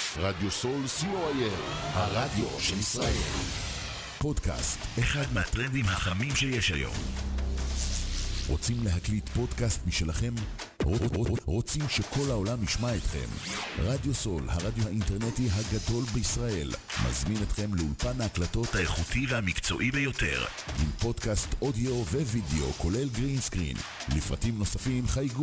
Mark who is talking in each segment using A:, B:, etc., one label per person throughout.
A: רדיו סול co.il, הרדיו של ישראל. פודקאסט, אחד מהטרנדים החמים שיש היום. רוצים להקליט פודקאסט משלכם? רוצים שכל העולם ישמע אתכם? רדיו סול, הרדיו האינטרנטי הגדול בישראל, מזמין אתכם לאולפן ההקלטות האיכותי והמקצועי ביותר, עם פודקאסט אודיו ווידאו כולל גרין סקרין. לפרטים נוספים חייגו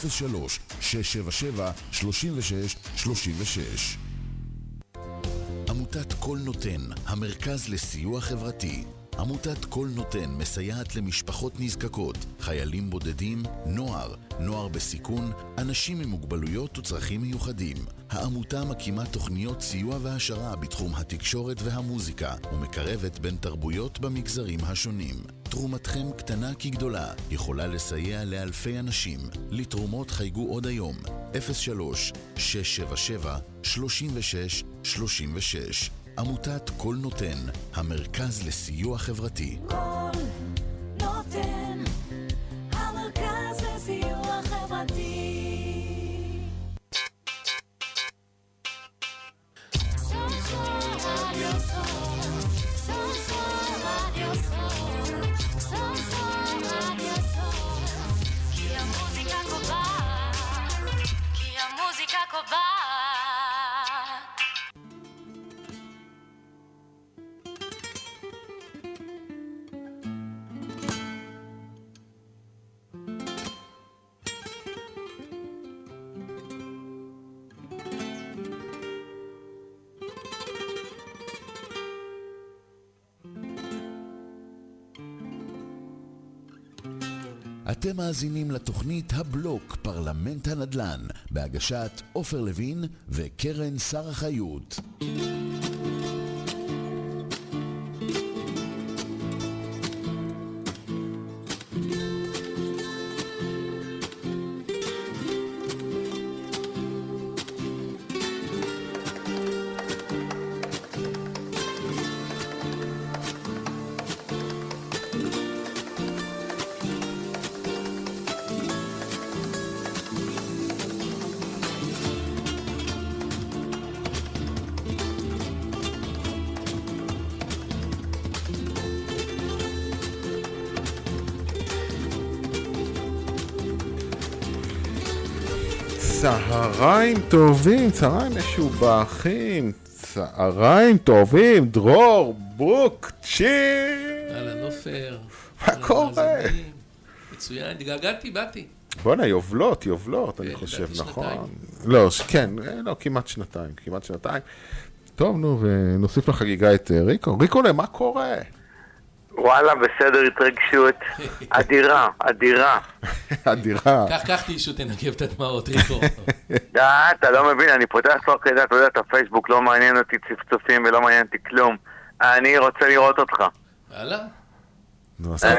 A: 03-677-3636. עמותת כל נותן, המרכז לסיוע חברתי. עמותת כל נותן מסייעת למשפחות נזקקות, חיילים בודדים, נוער בסיכון, אנשים עם מוגבלויות וצרכים מיוחדים. העמותה מקימה תוכניות סיוע והשרה בתחום התקשורת והמוזיקה, ומקרבת בין תרבויות במגזרים השונים. תרומתכם קטנה כגדולה, יכולה לסייע לאלפי אנשים. לתרומות חייגו עוד היום, 03-677-3636. עמותת כל נותן, המרכז לסיוע חברתי.
B: כל נותן, המרכז לסיוע חברתי. כי המוזיקה קובעת.
A: אתם מאזינים לתוכנית הבלוק פרלמנט הנדל"ן, בהגשת עופר לוין וקרן שר החיות.
C: צהריים טובים, צהריים משובחים, צהריים טובים, דרור, בוק, צ'יר.
D: אהלן עופר.
C: מה קורה?
D: מצוין, באתי.
C: בוא'נה, יובלות, אני חושב, נכון? לא, כן, לא, כמעט שנתיים. טוב, נו, ונוסיף לחגיגה את ריקו. ריקו, מה קורה?
E: וואלה, בסדר, התרגשות. אדירה.
D: קח תישו, תנגב את הדמעות, ריקו.
E: אתה לא מבין, אני פותח תוך כדי, אתה יודע, את הפייסבוק, לא מעניין אותי צפצופים ולא מעניין אותי כלום. אני רוצה לראות אותך.
D: יאללה.
C: נו, אז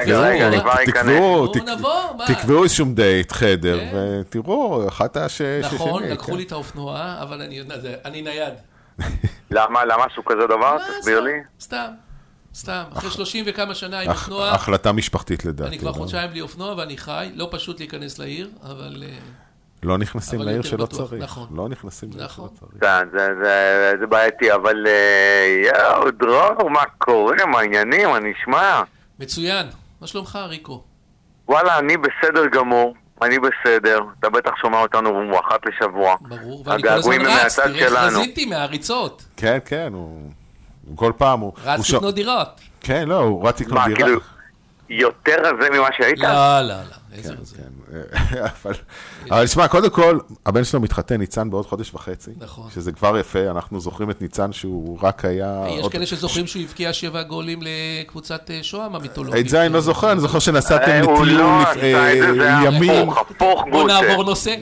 C: תקבעו איזשום דייט, חדר, ותראו, אחת השני.
D: נכון, לקחו לי את האופנוע, אבל אני נייד.
E: למה עשו כזה דבר? תסביר לי.
D: סתם, אחרי 30 וכמה שנה עם אופנוע.
C: החלטה משפחתית לדעתי.
D: אני כבר חודשיים בלי אופנוע ואני חי, לא פשוט להיכנס לעיר, אבל...
C: לא נכנסים לעיר שלא צריך.
D: נכון.
C: לא נכנסים לעיר שלא צריך.
E: זה בעייתי, אבל יאו, דרור, מה קורה? מה העניינים? מה נשמע?
D: מצוין. מה שלומך, ריקו?
E: וואלה, אני בסדר גמור. אני בסדר. אתה בטח שומע אותנו אחת לשבוע.
D: ברור, ואני כל הזמן רץ, תראה חזיתי מהריצות.
C: כן, הוא... כל פעם הוא...
D: רץ לקנות דירות.
C: כן, לא, הוא רץ לקנות דירה.
E: כאילו, יותר רזה ממה שהיית?
D: לא, איזה רזה.
C: אבל תשמע, קודם כל, הבן שלו מתחתן, ניצן בעוד חודש וחצי.
D: נכון.
C: שזה כבר יפה, אנחנו זוכרים את ניצן שהוא רק היה...
D: יש כאלה שזוכרים שהוא הבקיע 7 גולים לקבוצת שוהם המיתולוגית.
C: את זה אני לא זוכר, אני זוכר שנסעתם לטיול ימים.
D: בוא נעבור נושא.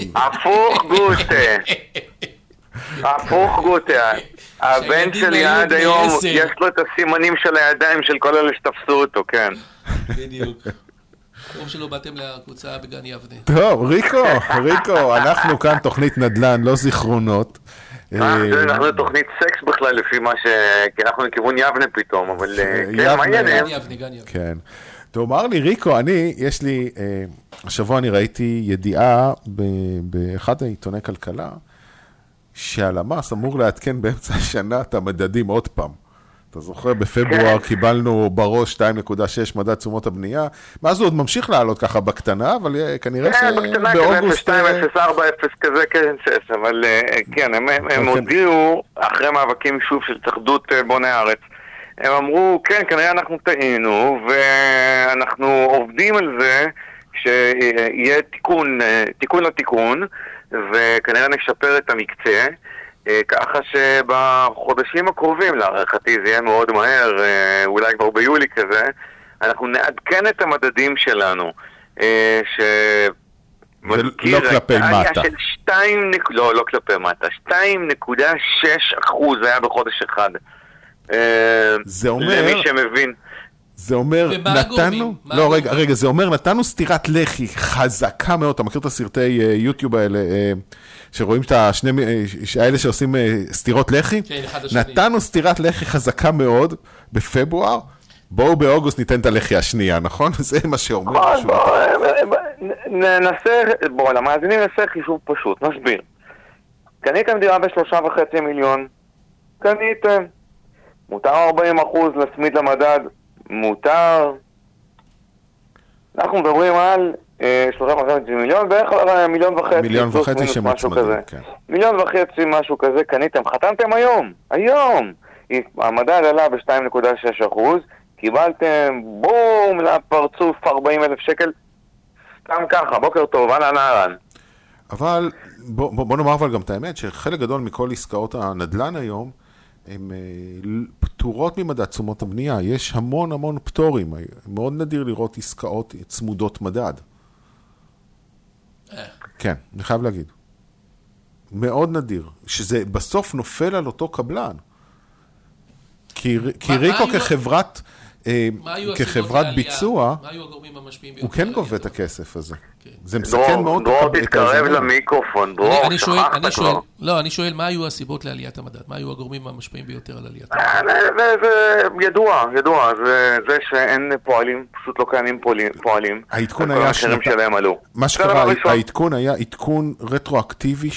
E: הפוך גוטה. הבן שלי עד היום, יש לו את הסימנים של הידיים של כל אלה שתפסו אותו, כן.
D: בדיוק. טוב שלא באתם לקבוצה בגן יבנה.
C: טוב, ריקו, אנחנו כאן תוכנית נדל"ן, לא זיכרונות.
E: אנחנו תוכנית סקס בכלל לפי מה כי אנחנו לכיוון יבנה פתאום, אבל כן, מה העניינים?
D: גן יבנה.
C: כן. תאמר לי, ריקו, השבוע אני ראיתי ידיעה באחד העיתוני כלכלה, שהלמ"ס אמור לעדכן באמצע השנה את המדדים עוד פעם. אתה זוכר, בפברואר קיבלנו בראש 2.6 מדד תשומות הבנייה, מאז הוא עוד ממשיך לעלות ככה בקטנה, אבל כנראה שבאוגוסט...
E: 2.0, 4.0 כזה, כן, 6, אבל כן, הם הודיעו, אחרי מאבקים שוב של התאחדות בוני הארץ, הם אמרו, כן, כנראה אנחנו טעינו, ואנחנו עובדים על זה, שיהיה תיקון לתיקון, וכנראה נשפר את המקצה, ככה שבחודשים הקרובים, להערכתי זה יהיה מאוד מהר, אולי כבר ביולי כזה, אנחנו נעדכן את המדדים שלנו,
C: ולא כלפי מטה.
E: לא כלפי מטה, 2.6% היה בחודש אחד.
C: זה אומר...
E: למי שמבין.
C: זה אומר, נתנו... לא, רגע, זה אומר, נתנו סתירת לחי חזקה מאוד. אתה מכיר את הסרטי יוטיוב האלה, שרואים את האלה שעושים סתירות לחי? נתנו סתירת לחי חזקה מאוד בפברואר, בואו באוגוסט ניתן את הלחי השנייה, נכון? זה מה שאומר.
E: בואו, למאזינים נעשה חישוב פשוט, נסביר. קניתם דירה ב3.5 מיליון, קניתם. מותר 40% לצמיד למדד, מותר. אנחנו מדברים על 3.5 מיליון, בערך 1.5 מיליון.
C: 1.5 מיליון שמצמדים, כן.
E: 1.5 מיליון, משהו כזה, קניתם, חתמתם היום. המדד עלה ב2.6%, קיבלתם בום לפרצוף 40,000 שקל, סתם ככה, בוקר טוב, אהלן.
C: אבל בוא נאמר אבל גם את האמת, שחלק גדול מכל עסקאות הנדל"ן היום, הן פטורות ממדד תשומות הבנייה. יש המון פטורים. מאוד נדיר לראות עסקאות צמודות מדד. כן, אני חייב להגיד. מאוד נדיר. שזה בסוף נופל על אותו קבלן. כי ריקו כחברת ביצוע, הוא כן גובה את הכסף הזה. זה מסכן מאוד.
E: דרור, תתקרב למיקרופון, דרור, שכחת כבר.
D: לא, אני שואל, מה היו הסיבות לעליית המדד? מה היו הגורמים המשפיעים ביותר על עליית
E: המדד? זה ידוע, זה שאין פועלים, פשוט לא קיימים פועלים.
C: העדכון היה
E: שלהם עלו.
C: מה שקרה, העדכון היה עדכון רטרואקטיבי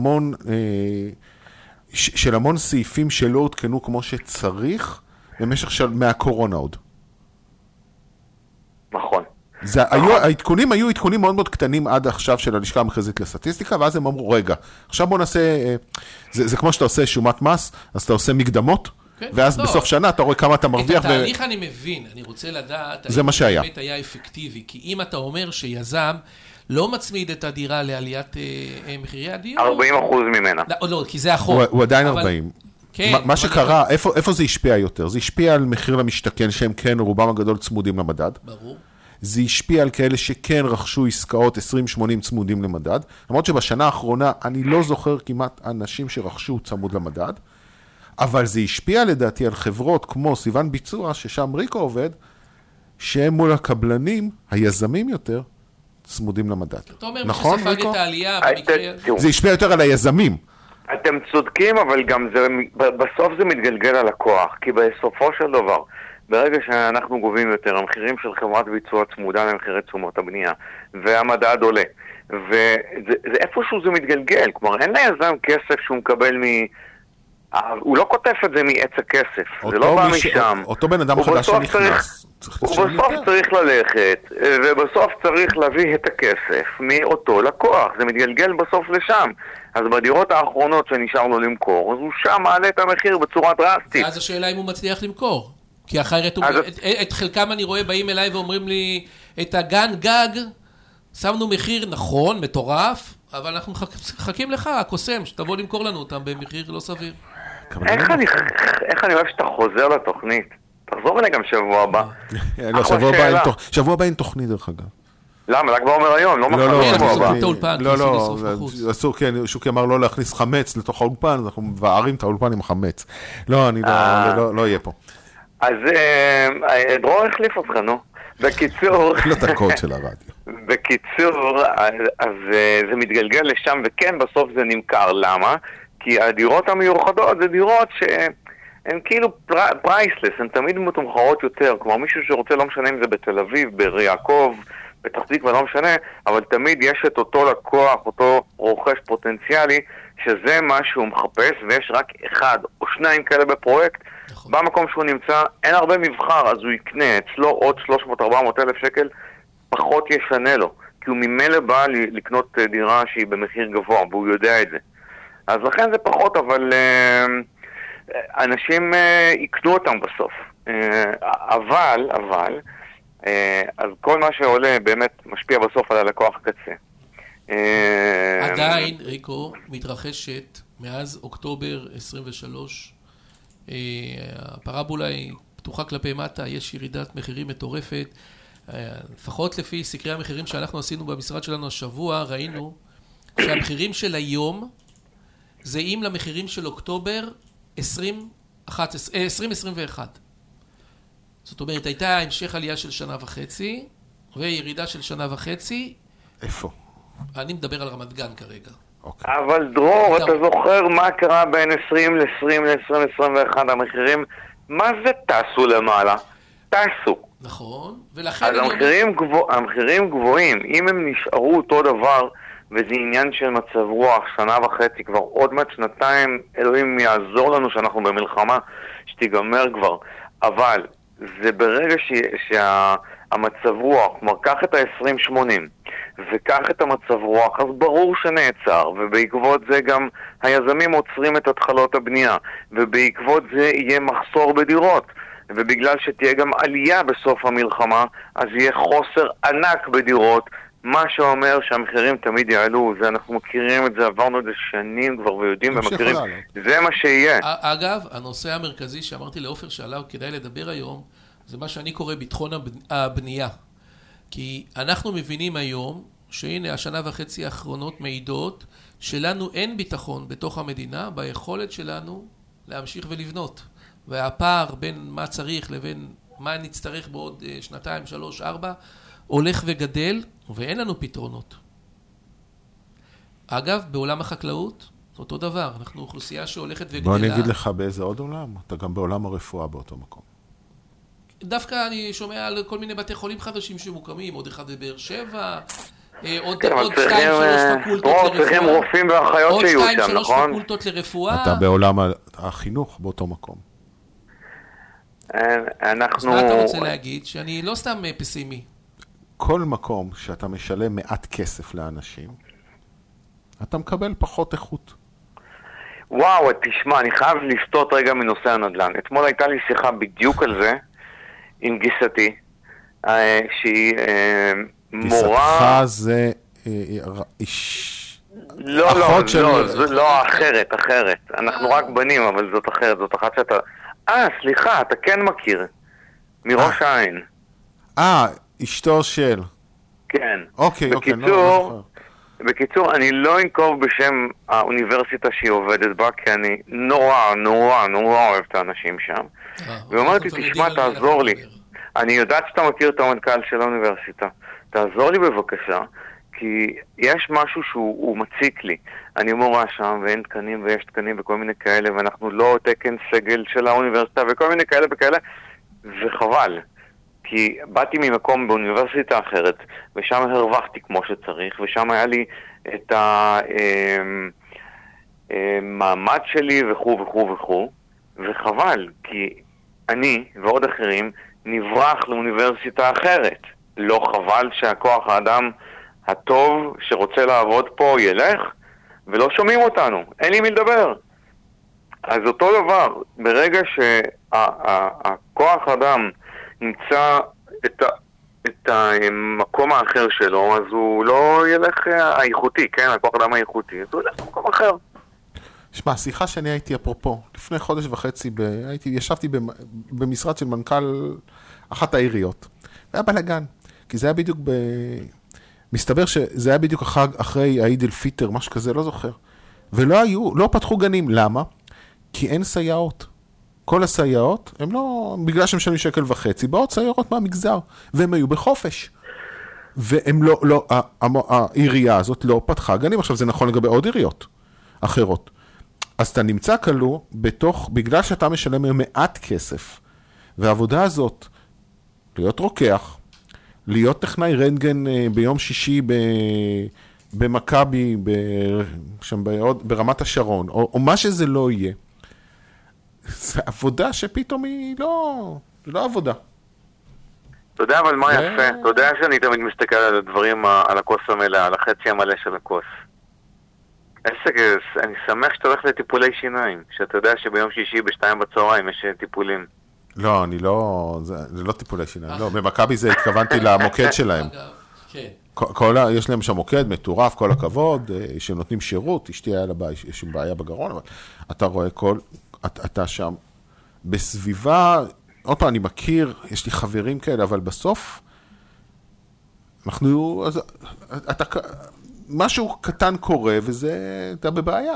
C: של המון סעיפים שלא הותקנו כמו שצריך, במשך מהקורונה עוד.
E: נכון.
C: העדכונים היו עדכונים מאוד מאוד קטנים עד עכשיו של הלשכה המרכזית לסטטיסטיקה, ואז הם אמרו, רגע, עכשיו בוא נעשה, זה כמו שאתה עושה שומת מס, אז אתה עושה מקדמות, ואז בסוף שנה אתה רואה כמה אתה מרוויח.
D: את התהליך אני מבין, אני רוצה לדעת,
C: זה מה שהיה.
D: באמת היה אפקטיבי, כי אם אתה אומר שיזם לא מצמיד את הדירה לעליית מחירי הדיור...
E: 40% ממנה.
D: לא, כי זה החוק.
C: הוא עדיין 40. מה שקרה, איפה זה השפיע יותר? זה השפיע על מחיר למשתכן, שהם כן, רובם הגדול צמודים למדד.
D: ברור.
C: זה השפיע על כאלה שכן רכשו עסקאות 20-80 צמודים למדד. למרות שבשנה האחרונה אני לא זוכר כמעט אנשים שרכשו צמוד למדד, אבל זה השפיע לדעתי על חברות כמו סיוון ביצוע, ששם ריקו עובד, שהם מול הקבלנים, היזמים יותר, צמודים למדד.
D: אתה אומר, נכון, שספג את העלייה במקרה...
C: זה השפיע יותר על היזמים.
E: אתם צודקים, אבל גם בסוף זה מתגלגל על הכוח, כי בסופו של דבר, ברגע שאנחנו גובים יותר, המחירים של חברת ביצוע צמודה למחירי תשומות הבנייה, והמדד עולה, וזה איפשהו זה מתגלגל, כלומר אין ליזם כסף שהוא מקבל הוא לא כותף את זה מעץ הכסף, זה לא בא משם.
C: אותו בן אדם חדש שנכנס.
E: הוא בסוף צריך ללכת, ובסוף צריך להביא את הכסף מאותו לקוח, זה מתגלגל בסוף לשם. אז בדירות האחרונות שנשאר לו למכור, אז הוא שם מעלה את המחיר בצורה דרסטית.
D: אז השאלה אם הוא מצליח למכור. כי אחרת, את חלקם אני רואה באים אליי ואומרים לי, את הגן גג, שמנו מחיר נכון, מטורף, אבל אנחנו מחכים לך, הקוסם, שתבוא למכור לנו אותם במחיר לא סביר.
E: איך אני אוהב שאתה חוזר לתוכנית? תחזור אליי גם שבוע הבא.
C: לא, שבוע הבא אין תוכנית דרך אגב.
E: למה? רק באומר היום, לא מחר שבוע הבא.
C: לא, אסור, כן, שוקי אמר לא להכניס חמץ לתוך האולפן, אז אנחנו מבערים את האולפן עם חמץ. לא, אני לא אהיה פה.
E: אז דרור החליף אותך, נו. בקיצור...
C: לא את הקוד של הרדיו.
E: בקיצור, אז זה מתגלגל לשם, וכן, בסוף זה נמכר. למה? כי הדירות המיוחדות זה דירות שהן כאילו פרייסלס, הן תמיד מתומחרות יותר. כלומר, מישהו שרוצה, לא משנה אם זה בתל אביב, באר יעקב, פתח תקווה לא משנה, אבל תמיד יש את אותו לקוח, אותו רוכש פוטנציאלי, שזה מה שהוא מחפש, ויש רק אחד או שניים כאלה בפרויקט, נכון. במקום שהוא נמצא, אין הרבה מבחר, אז הוא יקנה אצלו עוד 300-400 אלף שקל, פחות ישנה לו, כי הוא ממילא בא לקנות דירה שהיא במחיר גבוה, והוא יודע את זה. אז לכן זה פחות, אבל אנשים יקנו אותם בסוף. אבל, אז כל מה שעולה באמת משפיע בסוף על הלקוח הקצה.
D: עדיין, ריקו, מתרחשת מאז אוקטובר 23, הפרבולה היא פתוחה כלפי מטה, יש ירידת מחירים מטורפת, לפחות לפי סקרי המחירים שאנחנו עשינו במשרד שלנו השבוע, ראינו שהמחירים של היום זהים למחירים של אוקטובר 2021. זאת אומרת, הייתה המשך עלייה של שנה וחצי, וירידה של שנה וחצי.
C: איפה?
D: אני מדבר על רמת גן כרגע.
E: אבל דרור, אתה זוכר מה קרה בין 20 ל-20 ל-2021 המחירים? מה זה טסו למעלה? טסו.
D: נכון, ולכן...
E: אז המחירים גבוהים, אם הם נשארו אותו דבר, וזה עניין של מצב רוח, שנה וחצי, כבר עוד מעט שנתיים, אלוהים יעזור לנו שאנחנו במלחמה, שתיגמר כבר. אבל זה ברגע שהמצב רוח, כלומר, קח את ה-20-80, וקח את המצב רוח, אז ברור שנעצר, ובעקבות זה גם היזמים עוצרים את התחלות הבנייה, ובעקבות זה יהיה מחסור בדירות, ובגלל שתהיה גם עלייה בסוף המלחמה, אז יהיה חוסר ענק בדירות, מה שאומר שהמחירים תמיד יעלו, זה אנחנו מכירים את זה, עברנו את זה שנים כבר ויודעים ומכירים, זה מה שיהיה.
D: אגב, הנושא המרכזי שאמרתי לאופר שעליו כדאי לדבר היום, זה מה שאני קורא ביטחון הבנייה. כי אנחנו מבינים היום, שהנה השנה וחצי האחרונות מעידות, שלנו אין ביטחון בתוך המדינה, ביכולת שלנו להמשיך ולבנות. והפער בין מה צריך לבין מה נצטרך בעוד 2, 3, 4, הולך וגדל, ואין לנו פתרונות. אגב, בעולם החקלאות, אותו דבר, אנחנו אוכלוסייה שהולכת וגדלה.
C: בוא אני אגיד לך באיזה עוד עולם, אתה גם בעולם הרפואה באותו מקום.
D: דווקא אני שומע על כל מיני בתי חולים חדשים שמוקמים, עוד אחד בבאר שבע, עוד 2-3 פקולטות לרפואה.
E: צריכים רופאים ואחיות שיהיו שם, נכון?
D: עוד 2-3 פקולטות לרפואה.
C: אתה בעולם החינוך באותו מקום.
D: אז מה אתה רוצה להגיד? שאני לא סתם פסימי.
C: כל מקום שאתה משלם מעט כסף לאנשים, אתה מקבל פחות איכות.
E: וואו, תשמע, אני חייב לסטות רגע מנושא הנדל"ן. אתמול הייתה לי שיחה בדיוק על זה, עם גיסתי, שהיא מורה...
C: גיסתך זה...
E: לא, אחרת. אנחנו רק בנים, אבל זאת אחרת, זאת אחת שאתה... סליחה, אתה כן מכיר. מראש העין.
C: אשתו של...
E: כן.
C: אוקיי,
E: בקיצור, אני לא אנקוב בשם האוניברסיטה שהיא עובדת בה, כי אני נורא אוהב את האנשים שם. ואומרתי, תשמע, תעזור לי. אני יודעת שאתה מכיר את המנכ"ל של האוניברסיטה. תעזור לי בבקשה, כי יש משהו שהוא מציק לי. אני מורה שם, ואין תקנים ויש תקנים וכל מיני כאלה, ואנחנו לא תקן סגל של האוניברסיטה וכל מיני כאלה וכאלה, וחבל. כי באתי ממקום באוניברסיטה אחרת, ושם הרווחתי כמו שצריך, ושם היה לי את המעמד שלי וכו', וחבל, כי אני ועוד אחרים נברח לאוניברסיטה אחרת. לא חבל שהכוח האדם הטוב שרוצה לעבוד פה ילך, ולא שומעים אותנו, אין לי מי לדבר. אז אותו דבר, ברגע שהכוח האדם נמצא את המקום האחר שלו, אז הוא לא ילך האיכותי, כן? הכוח האדם האיכותי, אז הוא ילך למקום אחר.
C: שמע, שיחה שאני הייתי אפרופו, לפני חודש וחצי, ישבתי במשרד של מנכ"ל אחת העיריות. היה בלגן, כי זה היה בדיוק מסתבר שזה היה בדיוק אחרי העיד אל פיטר, משהו כזה, לא זוכר. לא פתחו גנים. למה? כי אין סייעות. כל הסייעות, הם לא, בגלל שהם משלמים 1.50, באות סיירות מהמגזר, והם היו בחופש. והם לא, העירייה הזאת לא פתחה גנים. עכשיו זה נכון לגבי עוד עיריות אחרות. אז אתה נמצא כלוא בגלל שאתה משלם מעט כסף, והעבודה הזאת, להיות רוקח, להיות טכנאי רנטגן ביום שישי במכבי, שם ברמת השרון, או מה שזה לא יהיה. זה עבודה שפתאום היא לא עבודה.
E: אתה יודע אבל מה יפה? אתה יודע שאני תמיד מסתכל על הדברים, על הכוס המלאה, על החצי המלא של הכוס. אני שמח שאתה הולך לטיפולי שיניים, שאתה יודע שביום שישי ב2 בצהריים יש טיפולים.
C: לא, זה לא טיפולי שיניים, לא, במכבי זה התכוונתי למוקד שלהם. יש להם שם מוקד מטורף, כל הכבוד, שהם נותנים שירות, אשתי היה לה בעיה בגרון, אבל אתה רואה אתה שם בסביבה, עוד פעם, אני מכיר, יש לי חברים כאלה, אבל בסוף, משהו קטן קורה, וזה, אתה בבעיה.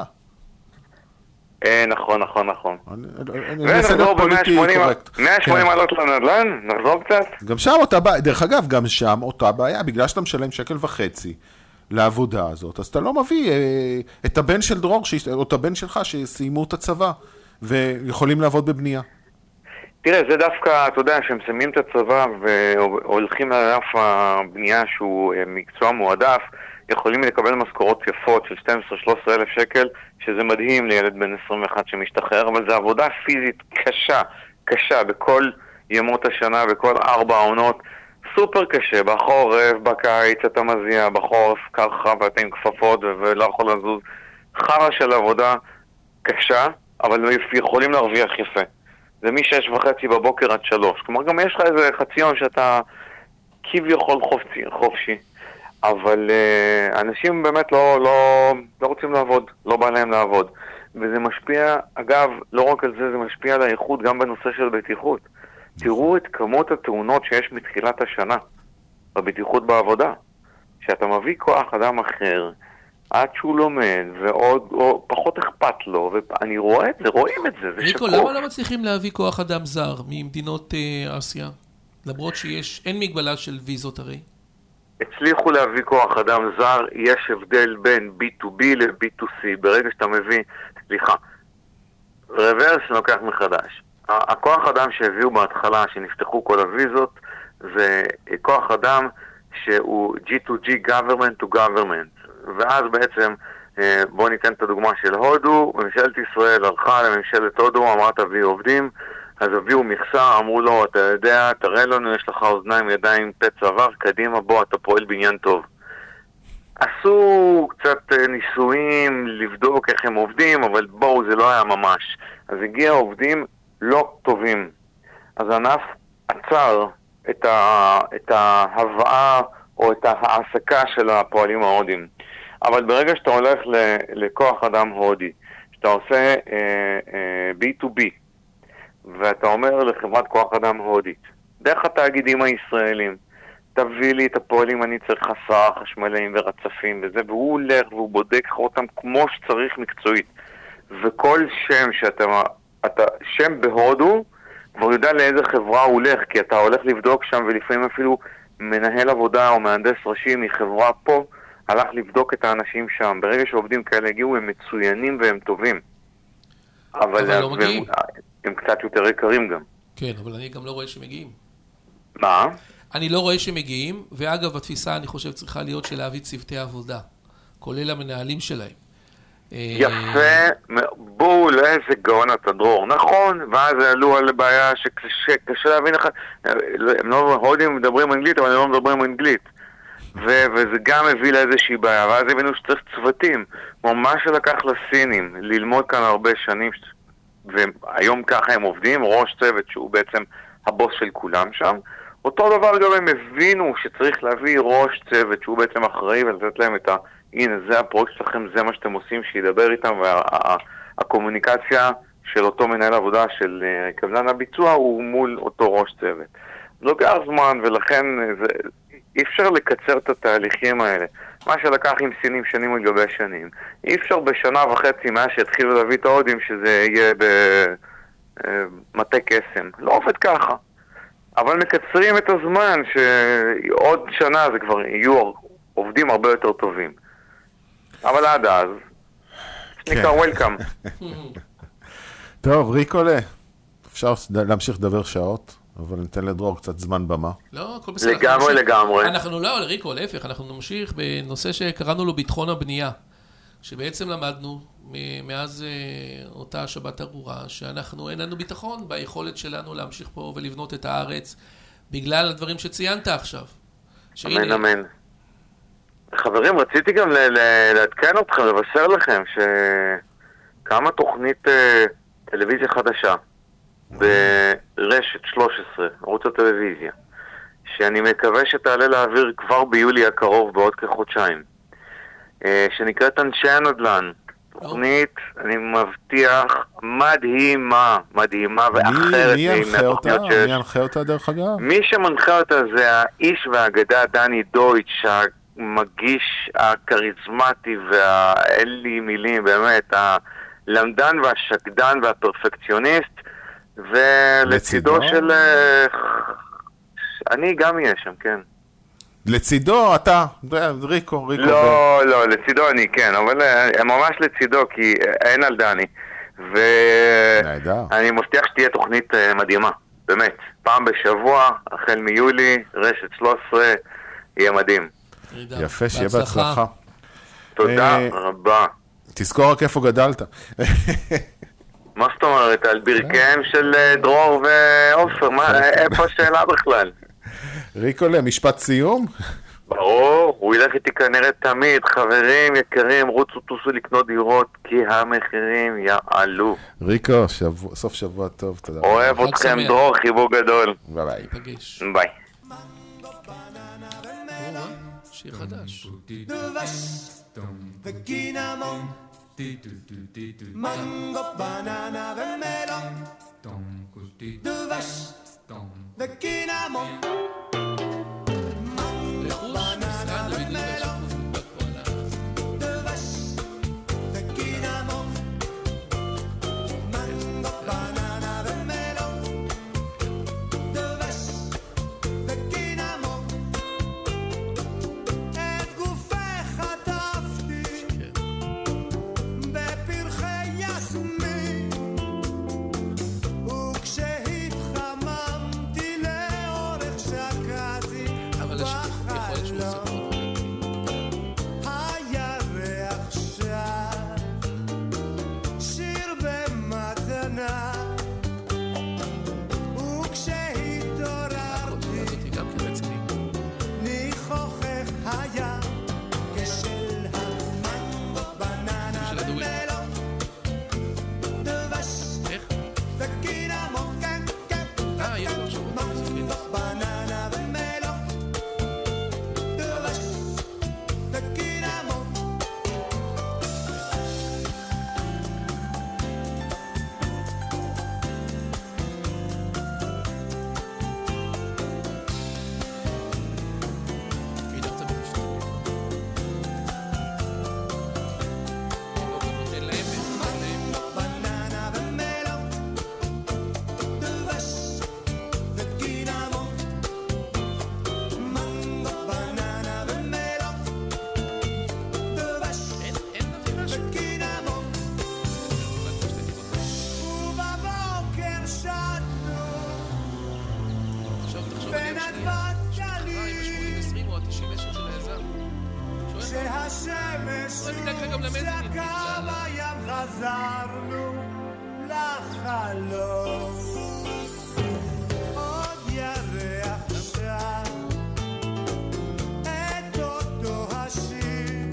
E: נכון.
C: ונחזור
E: ב-180 מעלות לנדל"ן, נחזור קצת.
C: גם שם אותה בעיה, דרך אגב, גם שם אותה בעיה, בגלל שאתה משלם 1.50 שקל לעבודה הזאת, אז אתה לא מביא את הבן של דרור, או את הבן שלך שסיימו את הצבא, ויכולים לעבוד בבנייה.
E: תראה, זה דווקא, אתה יודע, שהם שמים את הצבא והולכים לענף הבנייה שהוא מקצוע מועדף, יכולים לקבל משכורות יפות של 12-13 אלף שקל, שזה מדהים לילד בן 21 שמשתחרר, אבל זה עבודה פיזית קשה בכל ימות השנה, בכל 4 העונות, סופר קשה, בחורף, בקיץ אתה מזיע, בחורף ככה ואתה עם כפפות ולא יכול לזוז, חרא של עבודה קשה, אבל יכולים להרוויח יפה. זה מ-6:30 בבוקר עד 3. כלומר, גם יש לך איזה חציון שאתה כביכול חופשי. אבל אנשים באמת לא רוצים לעבוד, לא בא להם לעבוד. וזה משפיע, אגב, לא רק על זה, זה משפיע על האיכות גם בנושא של בטיחות. תראו את כמות התאונות שיש מתחילת השנה בבטיחות בעבודה. שאתה מביא כוח אדם אחר, עד שהוא לומד, ועוד פחות אכפת לו, ואני רואה את זה, רואים את זה, זה שקוף.
D: ריקו, למה לא מצליחים להביא כוח אדם זר ממדינות אסיה? למרות אין מגבלה של ויזות הרי.
E: הצליחו להביא כוח אדם זר, יש הבדל בין B2B ל-B2C, ברגע שאתה מביא, רוורס לוקח מחדש. הכוח אדם שהביאו בהתחלה, שנפתחו כל הוויזות, זה כוח אדם שהוא G2G, government to government. ואז בעצם, בוא ניתן את הדוגמה של הודו, ממשלת ישראל הלכה לממשלת הודו, אמרה תביאו עובדים, אז הביאו מכסה, אמרו לו, אתה יודע, תראה לנו, יש לך אוזניים, ידיים, פה צוואר, קדימה, בוא, אתה פועל בעניין טוב. עשו קצת ניסויים לבדוק איך הם עובדים, אבל בואו, זה לא היה ממש. אז הגיע עובדים לא טובים. אז הענף עצר את ההבאה או את ההעסקה של הפועלים ההודים. אבל ברגע שאתה הולך לכוח אדם הודי, שאתה עושה B2B, ואתה אומר לחברת כוח אדם הודית, דרך התאגידים הישראלים, תביא לי את הפועלים, אני צריך חסר, חשמלאים ורצפים וזה, והוא הולך והוא בודק אותם כמו שצריך מקצועית. וכל שם שם בהודו, כבר יודע לאיזה חברה הוא הולך, כי אתה הולך לבדוק שם, ולפעמים אפילו מנהל עבודה או מהנדס ראשי מחברה פה, הלך לבדוק את האנשים שם. ברגע שעובדים כאלה הגיעו, הם מצוינים והם טובים.
D: אבל לא מגיעים.
E: הם קצת יותר יקרים גם.
D: כן, אבל אני גם לא רואה שמגיעים.
E: מה?
D: אני לא רואה שמגיעים, ואגב, התפיסה, אני חושב, צריכה להיות של להביא צוותי עבודה, כולל המנהלים שלהם.
E: יפה, בואו לאיזה גאון אתה דרור. נכון, ואז עלו על בעיה שקשה להבין לך, הם לא הודים מדברים אנגלית, אבל הם לא מדברים אנגלית. וזה גם הביא לאיזושהי בעיה, ואז הבינו שצריך צוותים. מה שלקח לסינים, ללמוד כאן הרבה שנים, והיום ככה הם עובדים, ראש צוות שהוא בעצם הבוס של כולם שם. אותו דבר גם הם הבינו שצריך להביא ראש צוות שהוא בעצם אחראי ולתת להם את הנה זה הפרויקט שלכם, זה מה שאתם עושים, שידבר איתם, והקומוניקציה של אותו מנהל עבודה של קבלן הביצוע הוא מול אותו ראש צוות. לוקח זמן ולכן אי אפשר לקצר את התהליכים האלה. מה שלקח עם סינים שנים על גבי שנים. אי אפשר בשנה וחצי מאז שהתחילו להביא את ההודים שזה יהיה במטה קסם. לא עובד ככה. אבל מקצרים את הזמן שעוד שנה זה כבר יהיו עובדים הרבה יותר טובים. אבל עד אז, שניקה וולקאם.
C: טוב, ריקולה, אפשר להמשיך לדבר שעות. אבל ניתן לדרור קצת זמן במה.
D: לא, הכל בסדר.
E: לגמרי.
D: אנחנו לא, ריקו, להפך, אנחנו נמשיך בנושא שקראנו לו ביטחון הבנייה, שבעצם למדנו מאז אותה שבת ארורה, שאנחנו אין לנו ביטחון ביכולת שלנו להמשיך פה ולבנות את הארץ, בגלל הדברים שציינת עכשיו.
E: אמן, אמן. חברים, רציתי גם לעדכן אתכם, לבשר לכם שקמה תוכנית טלוויזיה חדשה ברשת 13, ערוץ הטלוויזיה, שאני מקווה שתעלה לאוויר כבר ביולי הקרוב בעוד כחודשיים, שנקראת אנשי הנדל"ן. תוכנית, אני מבטיח, מדהימה ואחרת מהתוכניות שיש.
C: מי ינחה אותה דרך אגב?
E: מי שמנחה אותה זה האיש והאגדה דני דויטש, המגיש הכריזמטי ואין לי מילים, באמת, הלמדן והשקדן והפרפקציוניסט, ולצידו של... אני גם אהיה שם, כן.
C: לצידו אתה, ריקו.
E: לא, לצידו אני, כן, אבל ממש לצידו, כי אין על דני. ואני מבטיח שתהיה תוכנית מדהימה, באמת. פעם בשבוע, החל מיולי, רשת 13, יהיה מדהים.
C: יפה, שיהיה בהצלחה.
E: תודה רבה.
C: תזכור רק איפה גדלת.
E: מה זאת אומרת? על ברכיהם של דרור ואופר, איפה השאלה בכלל?
C: ריקולה, משפט סיום?
E: ברור, הוא ילך איתי כנראה תמיד. חברים יקרים, רוצו תוסו לקנות דירות, כי המחירים יעלו.
C: ריקו, סוף שבוע טוב, תודה.
E: אוהב אתכם, דרור, חיבוק גדול.
C: ביי ביי.
E: ביי.
D: שיר חדש.
F: Mango, banana ומלון, דבש וקינמון. מנגו, בננה ומלון, דבש וקינמון. מנגו, בננה ומלון, דבש וקינמון. את גופך חטפתי חזרנו לחלום עוד ירח שם את אותו השיר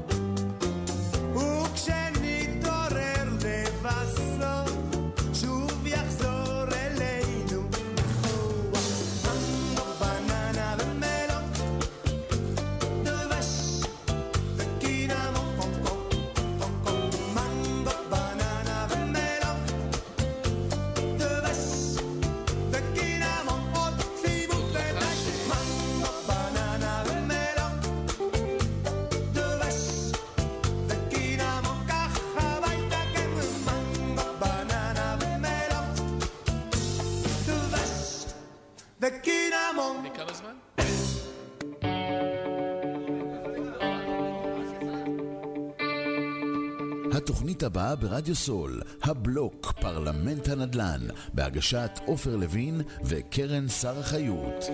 F: וכשנתעורר לבסוף שוב יחזור אלינו ניחוח מנגו בננה ומלון דבש וקינמון
D: בכמה זמן?
A: התוכנית התוכנית הבאה ברדיו סול, הבלוק פרלמנט הנדל"ן, בהגשת עופר לוין וקרן שר חיות.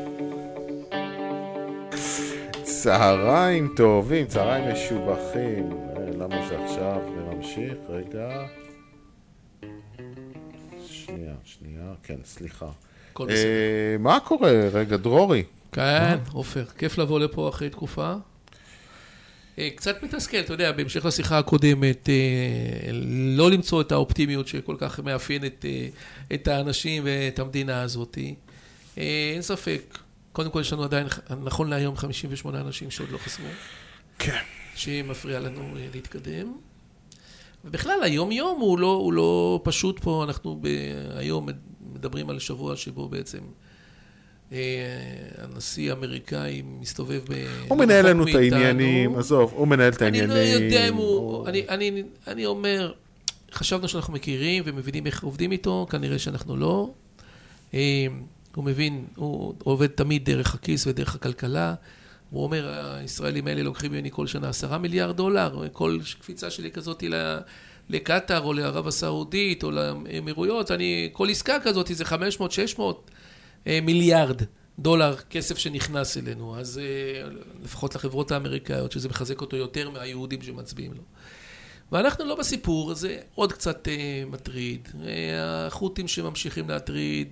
C: צהריים טובים, צהריים משובחים. למה זה עכשיו? נמשיך, רגע. שנייה, כן, סליחה. מה קורה? רגע, דרורי.
D: כן, עופר, כיף לבוא לפה אחרי תקופה. קצת מתסכל, אתה יודע, בהמשך לשיחה הקודמת, לא למצוא את האופטימיות שכל כך מאפיין את האנשים ואת המדינה הזאת. אין ספק. קודם כל יש לנו עדיין, נכון להיום, 58 אנשים שעוד לא חסרו.
C: כן.
D: שמפריע לנו להתקדם. ובכלל, היום-יום הוא לא פשוט פה. אנחנו היום מדברים על שבוע שבו בעצם הנשיא האמריקאי מסתובב
C: הוא מנהל לנו את העניינים, עזוב, הוא מנהל את העניינים.
D: אני לא יודע אם הוא... אני אומר, חשבנו שאנחנו מכירים ומבינים איך עובדים איתו, כנראה שאנחנו לא. הוא מבין, הוא עובד תמיד דרך הכיס ודרך הכלכלה. הוא אומר, הישראלים האלה לוקחים ממני כל שנה $10 מיליארד, כל קפיצה שלי כזאת לקטר או לערב הסעודית או לאמירויות, כל עסקה כזאת זה 500-600 מיליארד דולר כסף שנכנס אלינו, אז לפחות לחברות האמריקאיות, שזה מחזק אותו יותר מהיהודים שמצביעים לו. ואנחנו לא בסיפור, זה עוד קצת מטריד. החות'ים שממשיכים להטריד.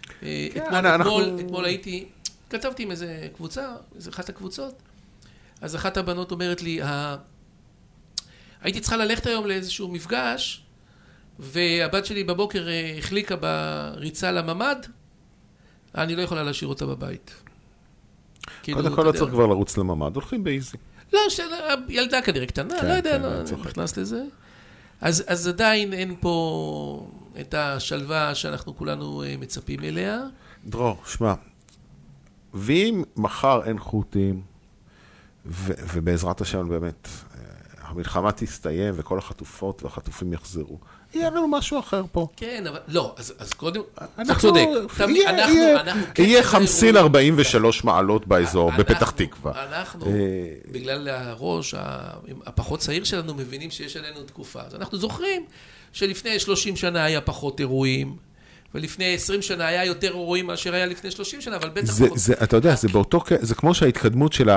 D: אתמול הייתי, כתבתי עם איזה קבוצה, איזה אחת הקבוצות, אז אחת הבנות אומרת לי, הייתי צריכה ללכת היום לאיזשהו מפגש, והבת שלי בבוקר החליקה בריצה לממד, אני לא יכולה להשאיר אותה בבית.
C: קודם כל לא צריך כבר לרוץ לממד, הולכים באיזי.
D: לא, ילדה כנראה קטנה, לא יודע, אני נכנס לזה. אז עדיין אין פה את השלווה שאנחנו כולנו מצפים אליה.
C: דרור, שמע, ואם מחר אין חות'ים, ובעזרת השם באמת, המלחמה תסתיים וכל החטופות והחטופים יחזרו, יהיה לנו משהו אחר פה.
D: כן, אבל לא, אז קודם, אתה צודק.
C: יהיה 43 מעלות באזור, בפתח תקווה.
D: אנחנו, בגלל הראש הפחות צעיר שלנו, מבינים שיש עלינו תקופה. אז אנחנו זוכרים שלפני 30 שנה היה פחות אירועים, ולפני 20 שנה היה יותר אירועים מאשר היה לפני 30 שנה, אבל בטח פחות.
C: אתה יודע, זה כמו שההתקדמות של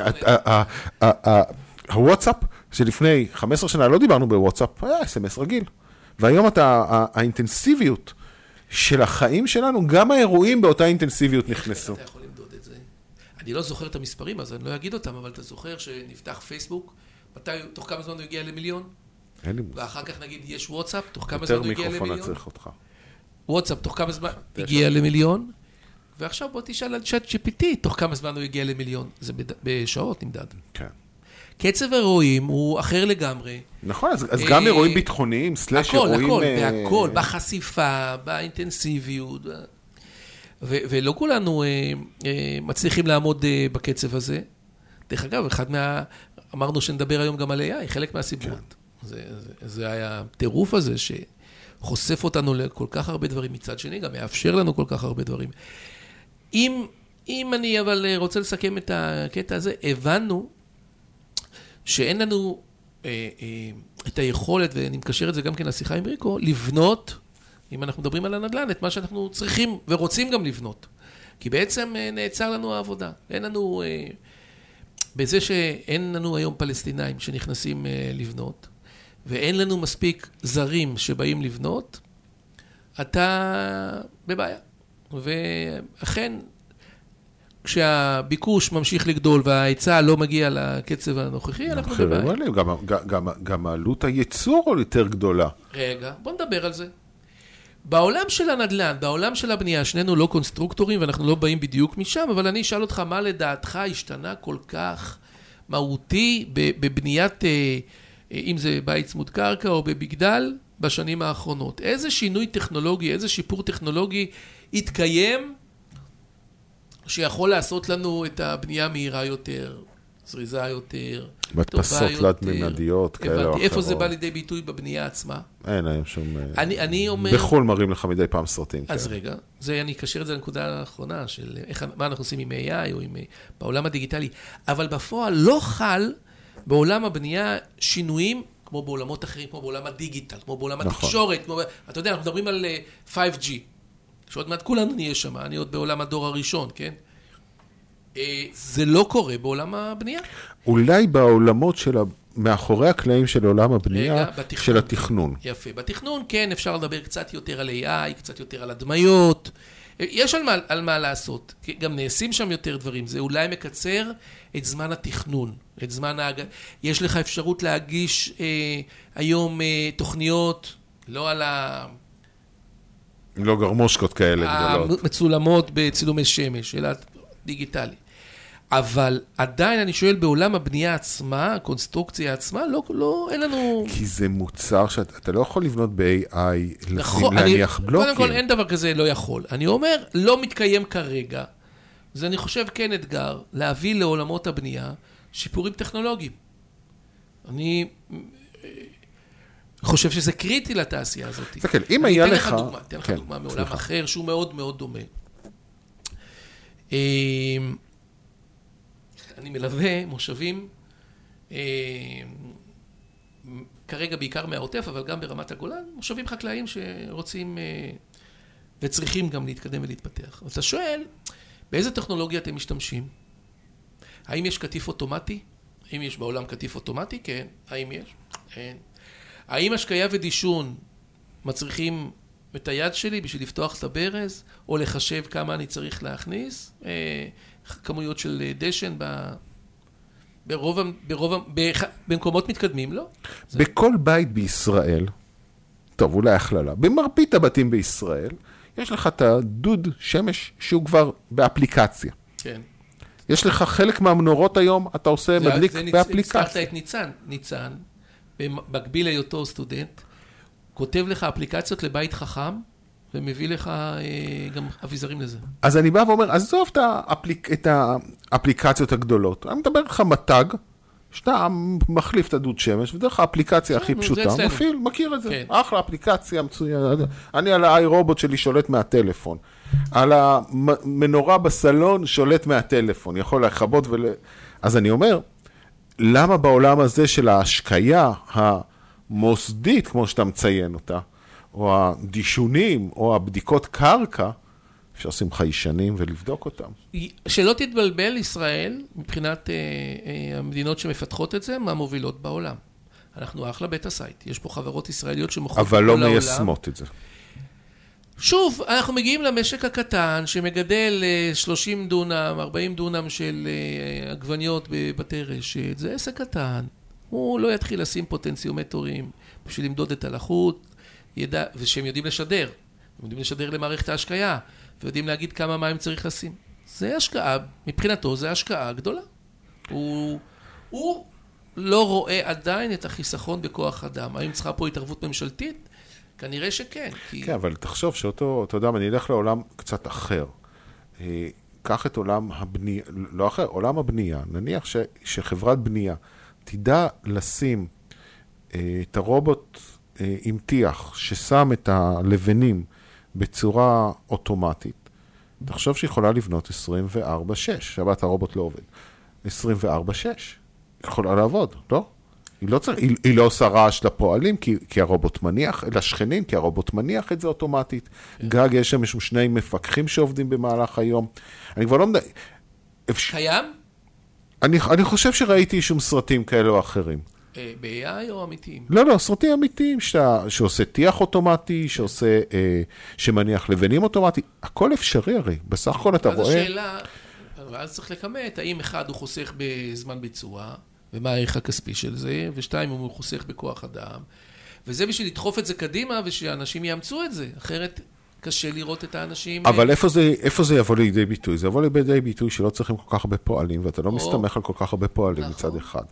C: הוואטסאפ, שלפני 15 שנה לא דיברנו בוואטסאפ, היה SMS רגיל. והיום האינטנסיביות של החיים שלנו, גם האירועים באותה אינטנסיביות נכנסו.
D: אתה יכול למדוד את זה. אני לא זוכר את המספרים, אז אני לא אגיד אותם, אבל אתה זוכר שנפתח פייסבוק, תוך כמה זמן הוא הגיע למיליון?
C: אין לי מושג.
D: ואחר כך נגיד יש וואטסאפ, תוך כמה זמן הוא הגיע למיליון?
C: יותר מיקרופון צריך אותך.
D: וואטסאפ, תוך כמה זמן הגיע למיליון? ועכשיו בוא תשאל על צ'אט GPT, תוך כמה זמן הוא הגיע למיליון? זה בשעות נמדד.
C: כן.
D: קצב אירועים הוא אחר לגמרי.
C: נכון, אז גם אירועים ביטחוניים, סלש אירועים...
D: בהכל, בחשיפה, באינטנסיביות. ולא כולנו מצליחים לעמוד בקצב הזה. דרך אגב, אמרנו שנדבר היום גם על AI, חלק מהסיבות. זה היה טירוף הזה שחושף אותנו לכל כך הרבה דברים מצד שני, גם מאפשר לנו כל כך הרבה דברים. אם אני אבל רוצה לסכם את הקטע הזה, הבנו שאין לנו את היכולת, ואני מקשר את זה גם כן לשיחה עם ריקו, לבנות, אם אנחנו מדברים על הנדל"ן, את מה שאנחנו צריכים ורוצים גם לבנות. כי בעצם נעצר לנו העבודה. אין לנו, בזה שאין לנו היום פלסטינאים שנכנסים לבנות, ואין לנו מספיק זרים שבאים לבנות, אתה בבעיה. ואכן, כשהביקוש ממשיך לגדול וההיצע לא מגיע לקצב הנוכחי, אנחנו בבעיה.
C: גם עלות הייצור יותר גדולה.
D: רגע, בוא נדבר על זה. בעולם של הנדל"ן, בעולם של הבנייה, שנינו לא קונסטרוקטורים ואנחנו לא באים בדיוק משם, אבל אני אשאל אותך מה לדעתך השתנה כל כך מהותי בבניית, אם זה בית צמוד קרקע או בבגדל, בשנים האחרונות. איזה שינוי טכנולוגי, איזה שיפור טכנולוגי התקיים שיכול לעשות לנו את הבנייה מהירה יותר, זריזה יותר,
C: מדפסות תלת-ממדיות כאלה או אחרות.
D: איפה זה בא לידי ביטוי בבנייה עצמה?
C: אין היום שום...
D: אני אומר...
C: בחול מראים לך מדי פעם סרטים.
D: אז רגע, אני אקשר את זה לנקודה האחרונה, של מה אנחנו עושים עם AI או בעולם הדיגיטלי, אבל בפועל לא חל בעולם הבנייה שינויים, כמו בעולמות אחרים, כמו בעולם הדיגיטל, כמו בעולם התקשורת, אתה יודע, אנחנו מדברים על 5G, שעוד מעט כולנו נהיה שם, אני עוד בעולם הדור הראשון, כן? זה לא קורה בעולם הבנייה.
C: אולי בעולמות של מאחורי הקלעים של עולם הבנייה, של התכנון.
D: יפה. בתכנון, כן, אפשר לדבר קצת יותר על AI, קצת יותר על הדמיות. יש על מה לעשות. גם נעשים שם יותר דברים. זה אולי מקצר את זמן התכנון. את זמן יש לך אפשרות להגיש היום תוכניות, לא על
C: לא גרמושקות כאלה גדולות.
D: מצולמות בצילומי שמש, אלא דיגיטלי. אבל עדיין אני שואל בעולם הבנייה עצמה, הקונסטרוקציה עצמה, לא, אין לנו...
C: כי זה מוצר שאתה לא יכול לבנות ב-AI, להניח בלוקים.
D: קודם כל אין דבר כזה לא יכול. אני אומר, לא מתקיים כרגע. זה אני חושב כן אתגר, להביא לעולמות הבנייה שיפורים טכנולוגיים. אני חושב שזה קריטי לתעשייה הזאת.
C: זה כן, אם היה לך...
D: אני אתן לך דוגמה מעולם אחר, שהוא מאוד מאוד דומה. אני מלווה מושבים, כרגע בעיקר מהעוטף, אבל גם ברמת הגולן, מושבים חקלאיים שרוצים וצריכים גם להתקדם ולהתפתח. אתה שואל, באיזה טכנולוגיה אתם משתמשים? האם יש קטיף אוטומטי? האם יש בעולם קטיף אוטומטי? כן. האם יש? אין. האם השקיה ודישון מצריכים את היד שלי בשביל לפתוח את הברז, או לחשב כמה אני צריך להכניס? כמויות של דשן במקומות מתקדמים, לא?
C: בכל בית בישראל, טוב, אולי הכללה, במרבית הבתים בישראל, יש לך את הדוד שמש שהוא כבר באפליקציה.
D: כן.
C: יש לך חלק מהמנורות היום, אתה עושה מדליק באפליקציה.
D: הזכרת את ניצן, במקביל להיותו סטודנט, כותב לך אפליקציות לבית חכם, ומביא לך גם אביזרים לזה.
C: אז אני בא ואומר, עזוב את האפליקציות הגדולות. אני מדבר לך מתג, שאתה מחליף את הדוד שמש, ודרך האפליקציה הכי פשוטה, מפעיל, מכיר את זה. אחלה אפליקציה מצוינת. אני על האי רובוט שלי שולט מהטלפון. על המנורה בסלון שולט מהטלפון. יכול לחבות אז אני אומר, למה בעולם הזה של ההשקיה המוסדית, כמו שאתה מציין אותה, או הדישונים, או הבדיקות קרקע, אפשר לשים חיישנים ולבדוק אותם.
D: שלא תתבלבל ישראל, מבחינת המדינות שמפתחות את זה, מה מובילות בעולם. אנחנו אחלה בית הסייט. יש פה חברות ישראליות שמוכרות בכל העולם.
C: אבל לא מיישמות את זה.
D: שוב, אנחנו מגיעים למשק הקטן, שמגדל 30 דונם, 40 דונם של עגבניות בבתי רשת. זה עסק קטן. הוא לא יתחיל לשים פוטנציומטורים בשביל למדוד את הלחות, ושהם יודעים לשדר. הם יודעים לשדר למערכת ההשקיה, ויודעים להגיד כמה מים צריך לשים. זה השקעה, מבחינתו זה השקעה גדולה. הוא לא רואה עדיין את החיסכון בכוח אדם. האם צריכה פה התערבות ממשלתית? כנראה שכן.
C: כן, אבל תחשוב שאותו, אתה יודע, אני אלך לעולם קצת אחר. קח את עולם הבנייה, לא אחר, עולם הבנייה. נניח שחברת בנייה תדע לשים את הרובוט עם טיח ששם את הלבנים בצורה אוטומטית, תחשוב שיכולה לבנות 24/6, שבת הרובוט לא עובד. 24/6, יכולה לעבוד, לא? היא לא עושה רעש לפועלים, כי הרובוט מניח, לשכנים, כי הרובוט מניח את זה אוטומטית. גג, יש שם שני מפקחים שעובדים במהלך היום. אני כבר לא מדע...
D: קיים?
C: אני חושב שראיתי שום סרטים כאלה או אחרים.
D: ב-AI או אמיתיים?
C: לא, סרטים אמיתיים, שעושה טיח אוטומטי, שמניח לבנים אוטומטי, הכל אפשרי הרי, בסך הכל אתה רואה...
D: אז השאלה, ואז צריך לכמת, האם אחד הוא חוסך בזמן ביצוע, ומה הערך הכספי של זה, ושתיים הוא חוסך בכוח אדם, וזה בשביל לדחוף את זה קדימה, ושאנשים יאמצו את זה, אחרת קשה לראות את האנשים... אבל
C: איפה זה יבוא לידי ביטוי? זה יבוא לידי ביטוי שלא צריכים כל כך הרבה פועלים, ואתה לא מסתמך על כל כך הרבה פועלים מצד אחד.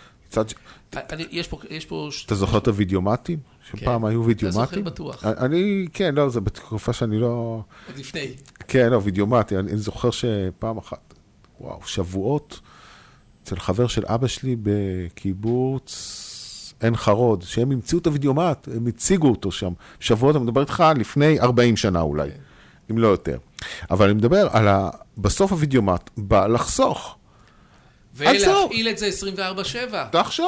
D: יש פה...
C: אתה זוכר את הווידאומטים? שפעם היו וידאומטים?
D: אתה זוכר בטוח.
C: כן, לא, זה בתקופה שאני לא...
D: עוד לפני.
C: כן, לא, וידאומטי. אני זוכר שפעם אחת, וואו, שבועות, אצל חבר של אבא שלי בקיבוץ עין חרוד, שהם המציאו את הווידאומט, הם הציגו אותו שם. שבועות, אני מדבר איתך לפני 40 שנה אולי, אם לא יותר. אבל אני מדבר על בסוף הווידאומט, בא לחסוך.
D: ולהפעיל את זה 24/7.
C: תחשוב.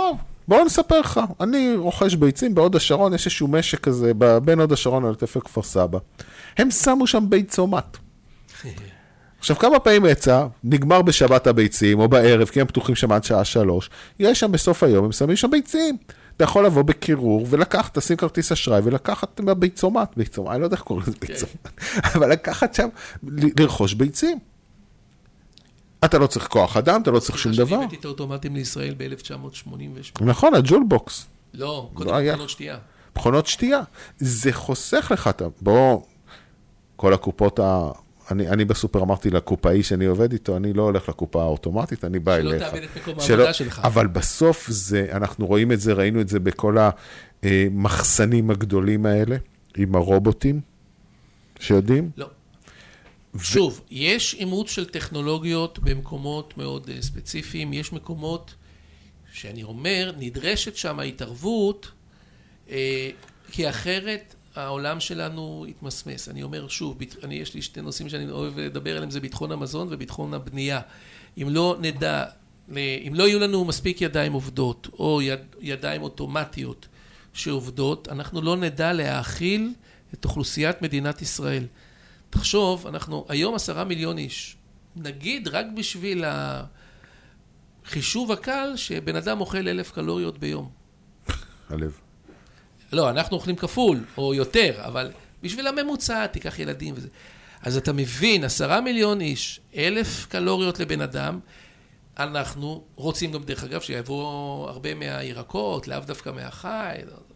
C: בואו נספר לך, אני רוכש ביצים בהוד השרון, יש איזשהו משק כזה, בין הוד השרון על תפר כפר סבא. הם שמו שם ביצומט. עכשיו, כמה פעמים יצא, נגמר בשבת הביצים, או בערב, כי הם פתוחים שם עד שעה 3, יש שם בסוף היום, הם שמים שם ביצים. אתה יכול לבוא בקירור, ולקחת, תשים כרטיס אשראי, ולקחת ביצומט, אני לא יודע איך קוראים לזה ביצומט, אבל לקחת שם, לרכוש ביצים. אתה לא צריך כוח אדם, אתה לא צריך שום דבר.
D: אני הבאתי את האוטומטים לישראל ב-1988.
C: נכון, הג'ול בוקס.
D: לא, קודם מכונות שתייה.
C: מכונות שתייה. זה חוסך לך, בוא, כל הקופות, אני בסופר אמרתי לקופאי שאני עובד איתו, אני לא הולך לקופה האוטומטית, אני בא אליך.
D: שלא תאבד את מקום העבודה שלך.
C: אבל בסוף אנחנו רואים את זה, ראינו את זה בכל המחסנים הגדולים האלה, עם הרובוטים, שיודעים?
D: לא. שוב, יש אימוץ של טכנולוגיות במקומות מאוד ספציפיים, יש מקומות שאני אומר, נדרשת שם ההתערבות, כי אחרת העולם שלנו יתמסמס. אני אומר שוב, יש לי שתי נושאים שאני אוהב לדבר עליהם, זה ביטחון המזון וביטחון הבנייה. אם לא נדע, אם לא יהיו לנו מספיק ידיים עובדות, או ידיים אוטומטיות שעובדות, אנחנו לא נדע להאכיל את אוכלוסיית מדינת ישראל. תחשוב, אנחנו היום 10 מיליון איש, נגיד רק בשביל החישוב הקל, שבן אדם אוכל 1,000 קלוריות ביום.
C: הלב.
D: לא, אנחנו אוכלים כפול, או יותר, אבל בשביל הממוצע, תיקח ילדים וזה. אז אתה מבין, 10 מיליון איש, 1,000 קלוריות לבן אדם, אנחנו רוצים גם דרך אגב, שיבואו הרבה מהירקות, לאו דווקא מהחי,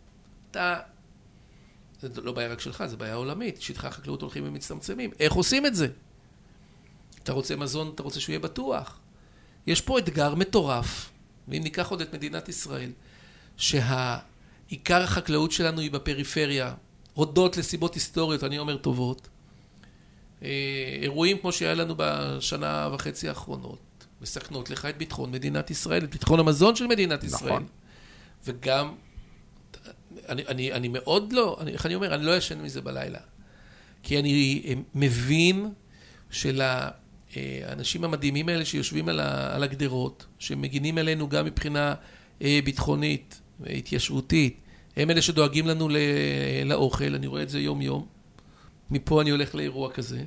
D: זה לא בעיה רק שלך, זה בעיה עולמית. שטחי החקלאות הולכים ומצטמצמים. איך עושים את זה? אתה רוצה מזון, אתה רוצה שהוא יהיה בטוח. יש פה אתגר מטורף, ואם ניקח עוד את מדינת ישראל, שהעיקר החקלאות שלנו היא בפריפריה, הודות לסיבות היסטוריות, אני אומר טובות. אירועים כמו שהיה לנו בשנה וחצי האחרונות, מסכנות לך את ביטחון מדינת ישראל, את ביטחון המזון של מדינת ישראל. נכון. וגם אני מאוד לא, איך אני אומר, אני לא ישן מזה בלילה. כי אני מבין האנשים המדהימים האלה שיושבים על הגדרות, שמגינים אלינו גם מבחינה ביטחונית, התיישבותית, הם אלה שדואגים לנו לאוכל, אני רואה את זה יום יום. מפה אני הולך לאירוע כזה.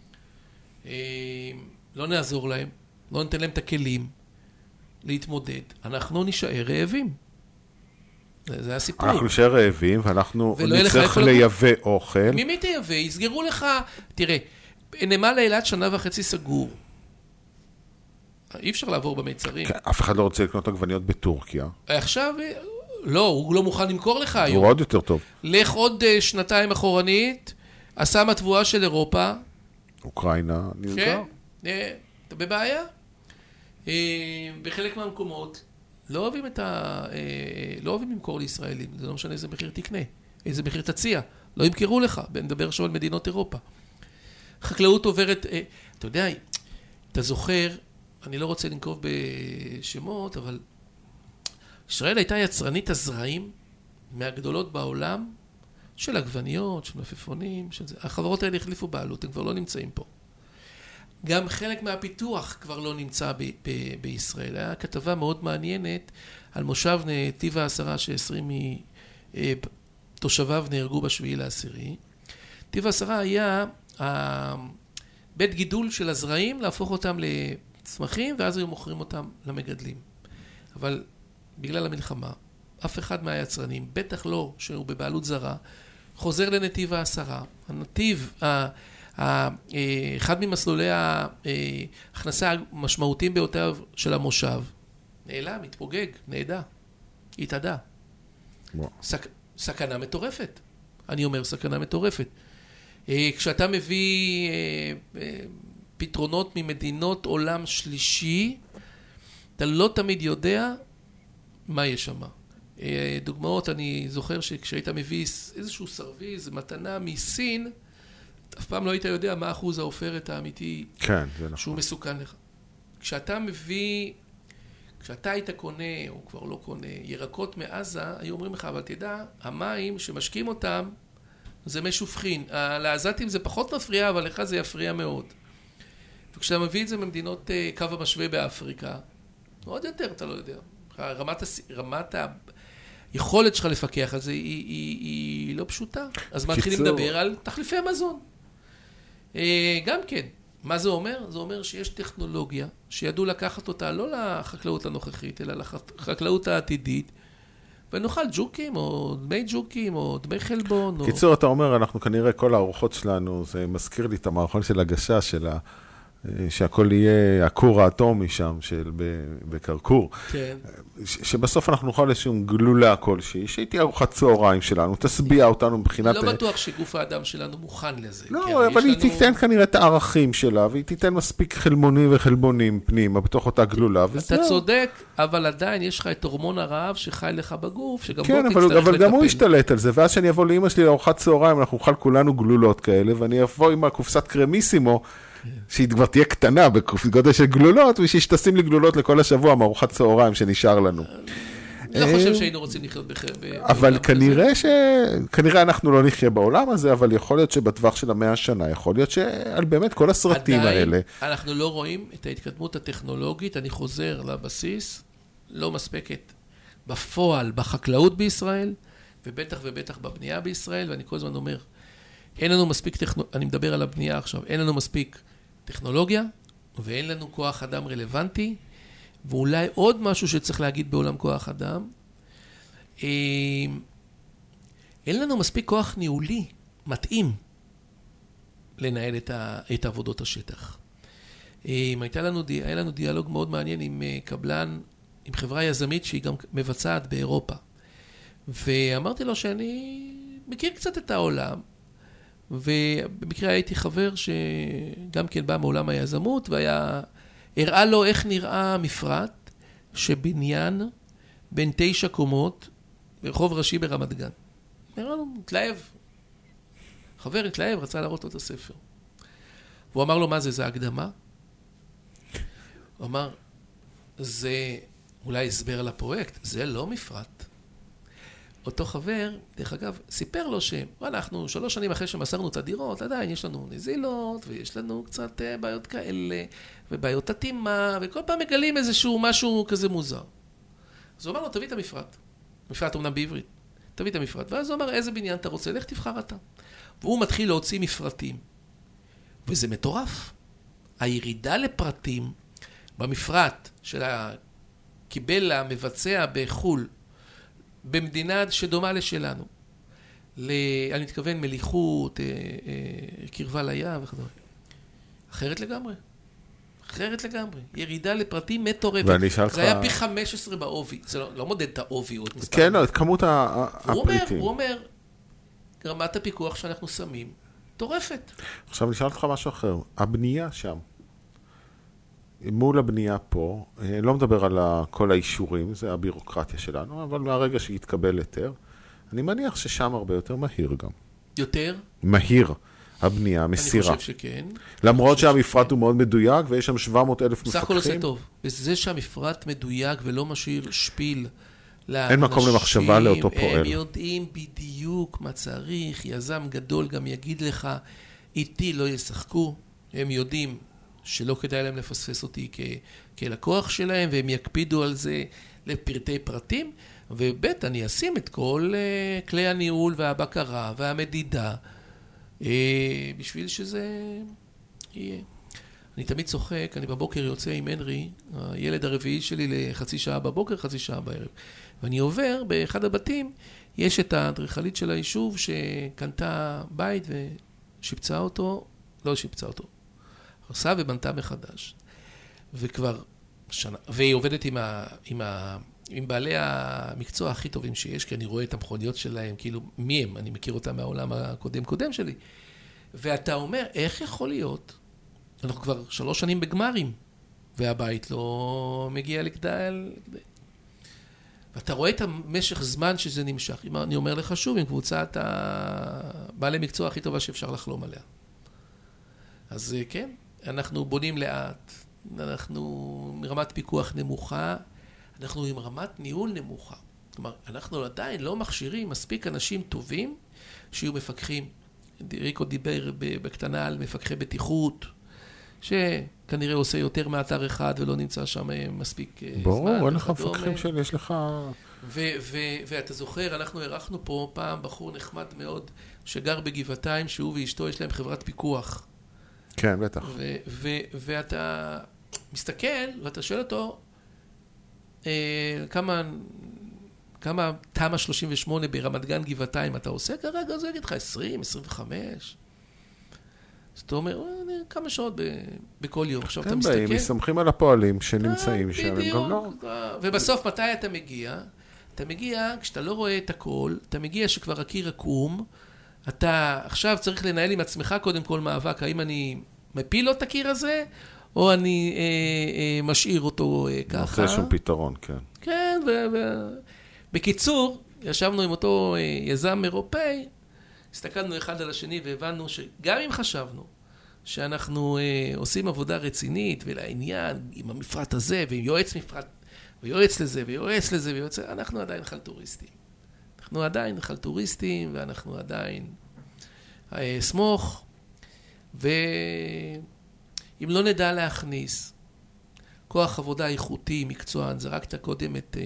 D: לא נעזור להם, לא ניתן להם את הכלים להתמודד. אנחנו נשאר רעבים. זה הסיפור.
C: אנחנו נשאר רעבים, ואנחנו נצטרך לייבא אוכל.
D: ממי תייבא? יסגרו לך, תראה, נמל אילת 1.5 שנה סגור. אי אפשר לעבור במיצרים.
C: כן, אף אחד לא רוצה לקנות עגבניות בטורקיה.
D: עכשיו, לא, הוא לא מוכן למכור לך היום.
C: הוא עוד יותר טוב.
D: לך עוד 2 אחורנית, עשה התבואה של אירופה.
C: אוקראינה, נסגר.
D: כן, אתה בבעיה. בחלק מהמקומות, לא אוהבים למכור לישראלים, זה לא משנה איזה מחיר תקנה, איזה מחיר תציע, לא ימכרו לך, נדבר עכשיו על מדינות אירופה. חקלאות עוברת, אתה יודע, אתה זוכר, אני לא רוצה לנקוב בשמות, אבל ישראל הייתה יצרנית הזרעים מהגדולות בעולם, של עגבניות, של מלפפונים, של זה. החברות האלה החליפו בעלות, הם כבר לא נמצאים פה. גם חלק מהפיתוח כבר לא נמצא בישראל. היה כתבה מאוד מעניינת על מושב נתיב העשרה ש20 תושביו נהרגו ב7/10. נתיב העשרה היה בית גידול של הזרעים, להפוך אותם לצמחים, ואז היו מוכרים אותם למגדלים. אבל בגלל המלחמה, אף אחד מהיצרנים, בטח לא שהוא בבעלות זרה, חוזר לנתיב העשרה. הנתיב, אחד ממסלולי ההכנסה המשמעותיים ביותר של המושב, נעלם, מתפוגג, נעדה, התעדה. סכנה מטורפת. אני אומר סכנה מטורפת. כשאתה מביא פתרונות ממדינות עולם שלישי, אתה לא תמיד יודע מה יש שם. דוגמאות, אני זוכר שכשהיית מביא איזשהו סרוויז, מתנה מסין, אף פעם לא היית יודע מה אחוז העופרת האמיתי,
C: כן, זה נכון.
D: שהוא מסוכן לך. כשאתה מביא, כשאתה היית קונה, או כבר לא קונה, ירקות מעזה, היו אומרים לך, אבל תדע, המים שמשקים אותם, זה מי שופכין. לעזתים זה פחות מפריע, אבל לך זה יפריע מאוד. וכשאתה מביא את זה ממדינות קו המשווה באפריקה, עוד יותר אתה לא יודע. רמת היכולת שלך לפקח על זה היא לא פשוטה. אז מתחילים לדבר על תחליפי מזון. גם כן, מה זה אומר? זה אומר שיש טכנולוגיה שידעו לקחת אותה לא לחקלאות הנוכחית, אלא לחקלאות העתידית, ונאכל ג'וקים, או דמי ג'וקים, או דמי חלבון.
C: קיצור, אתה אומר, אנחנו כנראה כל הארוחות שלנו, זה מזכיר לי את המערכון של הגשש שלה, שהכל יהיה הכור האטומי שם, בקרקור.
D: כן.
C: שבסוף אנחנו נוכל איזשהו גלולה כלשהי, שהייתי ארוחת צהריים שלנו, תסביע אותנו מבחינת...
D: לא בטוח שגוף האדם שלנו מוכן לזה.
C: לא, אבל היא תיתן כנראה את הערכים שלה, והיא תיתן מספיק חלמונים וחלבונים פנימה, בתוך אותה גלולה, וזהו.
D: אתה צודק, אבל עדיין יש לך את הורמון הרעב שחי לך בגוף, שגם בו תצטרך
C: לטפל. אבל גם הוא ישתלט על זה, ואז שאני אבוא לאמא שלי לארוחת צהריים, אנחנו נאכל כולנו גלולות כאלה, ואני אבוא עם הקופסת קרמיסימו, שהיא כבר תהיה קטנה בגודל של גלולות, ושתשים לי גלולות לכל השבוע מארוחת צהריים שנשאר לנו.
D: לא חושב שהיינו רוצים לחיות
C: אבל כנראה אנחנו לא נחיה בעולם הזה, אבל יכול להיות שבטווח של 100 שנה, יכול להיות שעל באמת כל הסרטים האלה.
D: אנחנו לא רואים את ההתקדמות הטכנולוגית, אני חוזר לבסיס, לא מספקת בפועל, בחקלאות בישראל, ובטח ובטח בבנייה בישראל, ואני כל הזמן אומר, אין לנו מספיק אני מדבר על הבנייה עכשיו, אין לנו מספיק טכנולוגיה, ואין לנו כוח אדם רלוונטי, ואולי עוד משהו שצריך להגיד בעולם כוח אדם, אין לנו מספיק כוח ניהולי, מתאים, לנהל את עבודות השטח. היה לנו דיאלוג מאוד מעניין עם קבלן, עם חברה יזמית שהיא גם מבצעת באירופה. ואמרתי לו שאני מכיר קצת את העולם, ובמקרה הייתי חבר שגם כן בא מעולם היזמות, הראה לו איך נראה מפרט שבניין בין 9 קומות ברחוב ראשי ברמת גן. נראה לו, התלהב. חבר התלהב, רצה להראות לו את הספר. הוא אמר לו, מה זה? זה הקדמה? הוא אמר, זה אולי הסבר על הפרויקט, זה לא מפרט. אותו חבר, דרך אגב, סיפר לו שאנחנו 3 שנים אחרי שמסרנו את הדירות, עדיין יש לנו נזילות, ויש לנו קצת בעיות כאלה, ובעיות תתימה, וכל פעם מגלים איזשהו משהו כזה מוזר. אז הוא אמר לו, תביא את המפרט. מפרט אומנם בעברית. תביא את המפרט. ואז הוא אמר, איזה בניין אתה רוצה? לך תבחר אתה. והוא מתחיל להוציא מפרטים. וזה מטורף. הירידה לפרטים במפרט קיבל המבצע בחול, במדינה שדומה לשלנו. אני מתכוון מליחות, קרבה לים וכדומה. אחרת לגמרי. אחרת לגמרי. ירידה לפרטים מטורפת. זה היה פי 15 בעובי. זה לא מודד את העובי.
C: כן, לא, את כמות הפריטים.
D: הוא אומר, רמת הפיקוח שאנחנו שמים, טורפת.
C: עכשיו נשאל אותך משהו אחר. הבנייה שם. מול הבנייה פה, לא מדבר על כל האישורים, זה הבירוקרטיה שלנו, אבל מהרגע שיתקבל יותר, אני מניח ששם הרבה יותר מהיר גם.
D: יותר?
C: מהיר, הבנייה, המסירה.
D: אני חושב שכן.
C: למרות שהמפרט הוא מאוד מדויק, ויש שם 700,000 מפקחים.
D: סך הכל עושה טוב. וזה שהמפרט מדויק ולא משאיר שפיל לאנשים.
C: אין מקום למחשבה לאותו פועל.
D: הם יודעים בדיוק מה צריך, יזם גדול גם יגיד לך, איתי לא ישחקו, הם יודעים שלא כדאי להם לפספס אותי כלקוח שלהם, והם יקפידו על זה לפרטי פרטים, ובית אני אשים את כל כלי הניהול והבקרה והמדידה, בשביל שזה יהיה. אני תמיד צוחק, אני בבוקר יוצא עם הנרי, הילד הרביעי שלי לחצי שעה בבוקר, חצי שעה בערב. ואני עובר באחד הבתים, יש את האדריכלית של היישוב שקנתה בית ושיפצה אותו, לא שיפצה אותו, הרסה ובנתה מחדש. וכבר שנה, והיא עובדת עם בעלי המקצוע הכי טובים שיש, כי אני רואה את המכוניות שלהם, כאילו מי הם, אני מכיר אותם מהעולם הקודם שלי. ואתה אומר, איך יכול להיות? אנחנו כבר 3 שנים בגמרים, והבית לא מגיע לגדל. ואתה רואה את המשך זמן שזה נמשך. אני אומר לך שוב, עם קבוצת בעלי מקצוע הכי טובה שאפשר לחלום עליה. אז כן, אנחנו בונים לאט, אנחנו מרמת פיקוח נמוכה, אנחנו עם רמת ניהול נמוכה. כלומר, אנחנו עדיין לא מכשירים מספיק אנשים טובים שיהיו מפקחים. ריקו דיבר בקטנה על מפקחי בטיחות, כנראה עושה יותר מאתר אחד ולא נמצא שם מספיק זמן.
C: ברור, אין לך מפקחים יש לך...
D: ואתה זוכר, אנחנו ערכנו פה פעם בחור נחמד מאוד, שגר בגבעתיים, שהוא ואשתו יש להם חברת פיקוח.
C: כן, בטח.
D: ואתה מסתכל, ואתה שואל אותו, כמה תמ"א 38 ברמת גן גבעתיים אתה עושה כרגע? אז הוא יגיד לך 20, 25. אז אתה אומר, כמה שעות בכל יום. עכשיו אתה מסתכל.
C: הם באים, מסמכים על הפועלים שנמצאים שם.
D: בדיוק. ובסוף מתי אתה מגיע? אתה מגיע, כשאתה לא רואה את הכל, אתה מגיע שכבר הקיר עקום, אתה עכשיו צריך לנהל עם עצמך קודם כל מאבק, האם אני מפיל לו את הקיר הזה, או אני משאיר אותו ככה.
C: נוצא שום פתרון, כן.
D: כן, בקיצור, ישבנו עם אותו יזם אירופאי, הסתכלנו אחד על השני והבנו שגם אם חשבנו שאנחנו עושים עבודה רצינית ולעניין עם המפרט הזה ועם יועץ מפרט ויועץ לזה ויועץ לזה ויועץ לזה, אנחנו עדיין חלטוריסטים. אנחנו עדיין חלטוריסטים ואנחנו עדיין סמוך, ואם לא נדע להכניס כוח עבודה איכותי, מקצוען, זרקת קודם את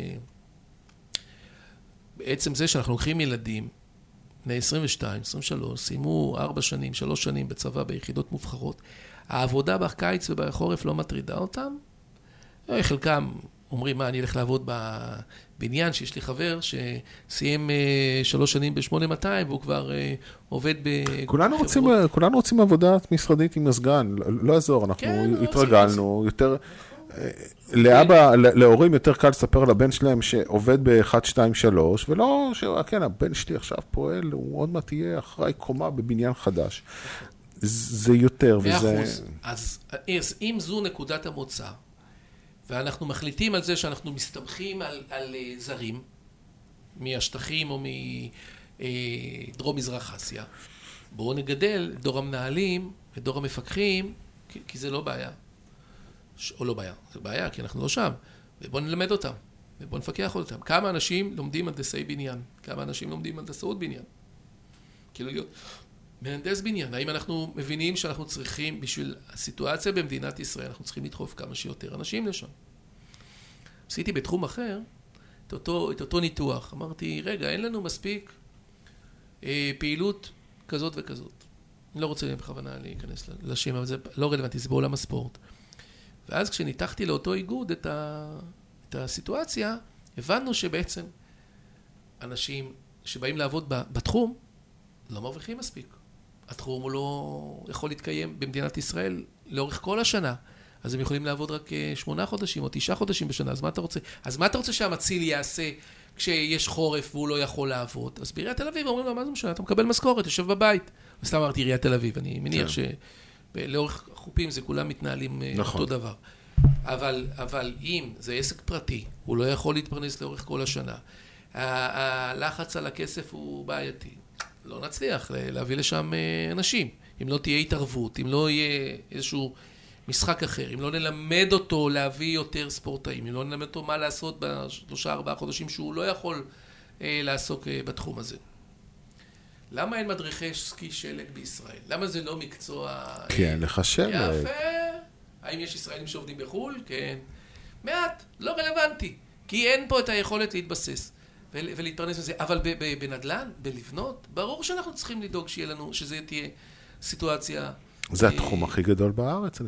D: בעצם זה שאנחנו לוקחים ילדים בני 22, 23, סיימו 4 שנים, 3 שנים בצבא ביחידות מובחרות, העבודה בקיץ ובחורף לא מטרידה אותם, חלקם אומרים, מה, אני אלך לעבוד בבניין, שיש לי חבר שסיים 3 שנים ב-8200, והוא כבר עובד
C: כולנו רוצים עבודת משרדית עם הסגן, לא יעזור, אנחנו התרגלנו, יותר... להורים יותר קל לספר לבן שלהם שעובד ב-1, 2, 3, ולא, כן, הבן שלי עכשיו פועל, הוא עוד מעט יהיה אחראי קומה בבניין חדש. זה יותר, וזה...
D: 100%. אז אם זו נקודת המוצא, ואנחנו מחליטים על זה שאנחנו מסתמכים על זרים, מהשטחים או מדרום מזרח אסיה, בואו נגדל את דור המנהלים, את דור המפקחים, כי זה לא בעיה. או לא בעיה, זה בעיה, כי אנחנו לא שם. ובואו נלמד אותם, ובואו נפקח אותם. כמה אנשים לומדים הנדסי בניין? כמה אנשים לומדים הנדסאות בניין? כאילו להיות מהנדס בניין. האם אנחנו מבינים שאנחנו צריכים, בשביל הסיטואציה במדינת ישראל, אנחנו צריכים לדחוף כמה שיותר אנשים לשם. עשיתי בתחום אחר, את אותו ניתוח. אמרתי, רגע, אין לנו מספיק פעילות כזאת וכזאת. אני לא רוצה בכוונה להיכנס לשם, אבל זה לא רלוונטי, זה בעולם הספורט. ואז כשניתחתי לאותו איגוד את הסיטואציה, הבנו שבעצם אנשים שבאים לעבוד בתחום לא מרוויחים מספיק. התחום הוא לא יכול להתקיים במדינת ישראל לאורך כל השנה. אז הם יכולים לעבוד רק 8 חודשים או 9 חודשים בשנה. אז מה אתה רוצה? אז מה אתה רוצה שהמציל יעשה כשיש חורף והוא לא יכול לעבוד? אז בעיריית תל אביב אומרים לו, מה זה משנה? אתה מקבל משכורת, יושב בבית. וסתם אמרתי עיריית תל אביב, אני מניח שלאורך החופים זה כולם מתנהלים אותו דבר. אבל אם זה עסק פרטי, הוא לא יכול להתפרנס לאורך כל השנה. הלחץ על הכסף הוא בעייתי. לא נצליח להביא לשם אנשים. אם לא תהיה התערבות, אם לא יהיה איזשהו משחק אחר, אם לא נלמד אותו להביא יותר ספורטאים, אם לא נלמד אותו מה לעשות ב3-4 חודשים שהוא לא יכול לעסוק בתחום הזה. למה אין מדריכי סקי שלג בישראל? למה זה לא מקצוע...
C: כן, לך שלג.
D: יפה. האם יש ישראלים שעובדים בחול? כן. מעט, לא רלוונטי. כי אין פה את היכולת להתבסס ולהתפרנס מזה. אבל בנדל"ן, בלבנות, ברור שאנחנו צריכים לדאוג שיהיה לנו, שזה תהיה סיטואציה...
C: זה התחום הכי גדול בארץ,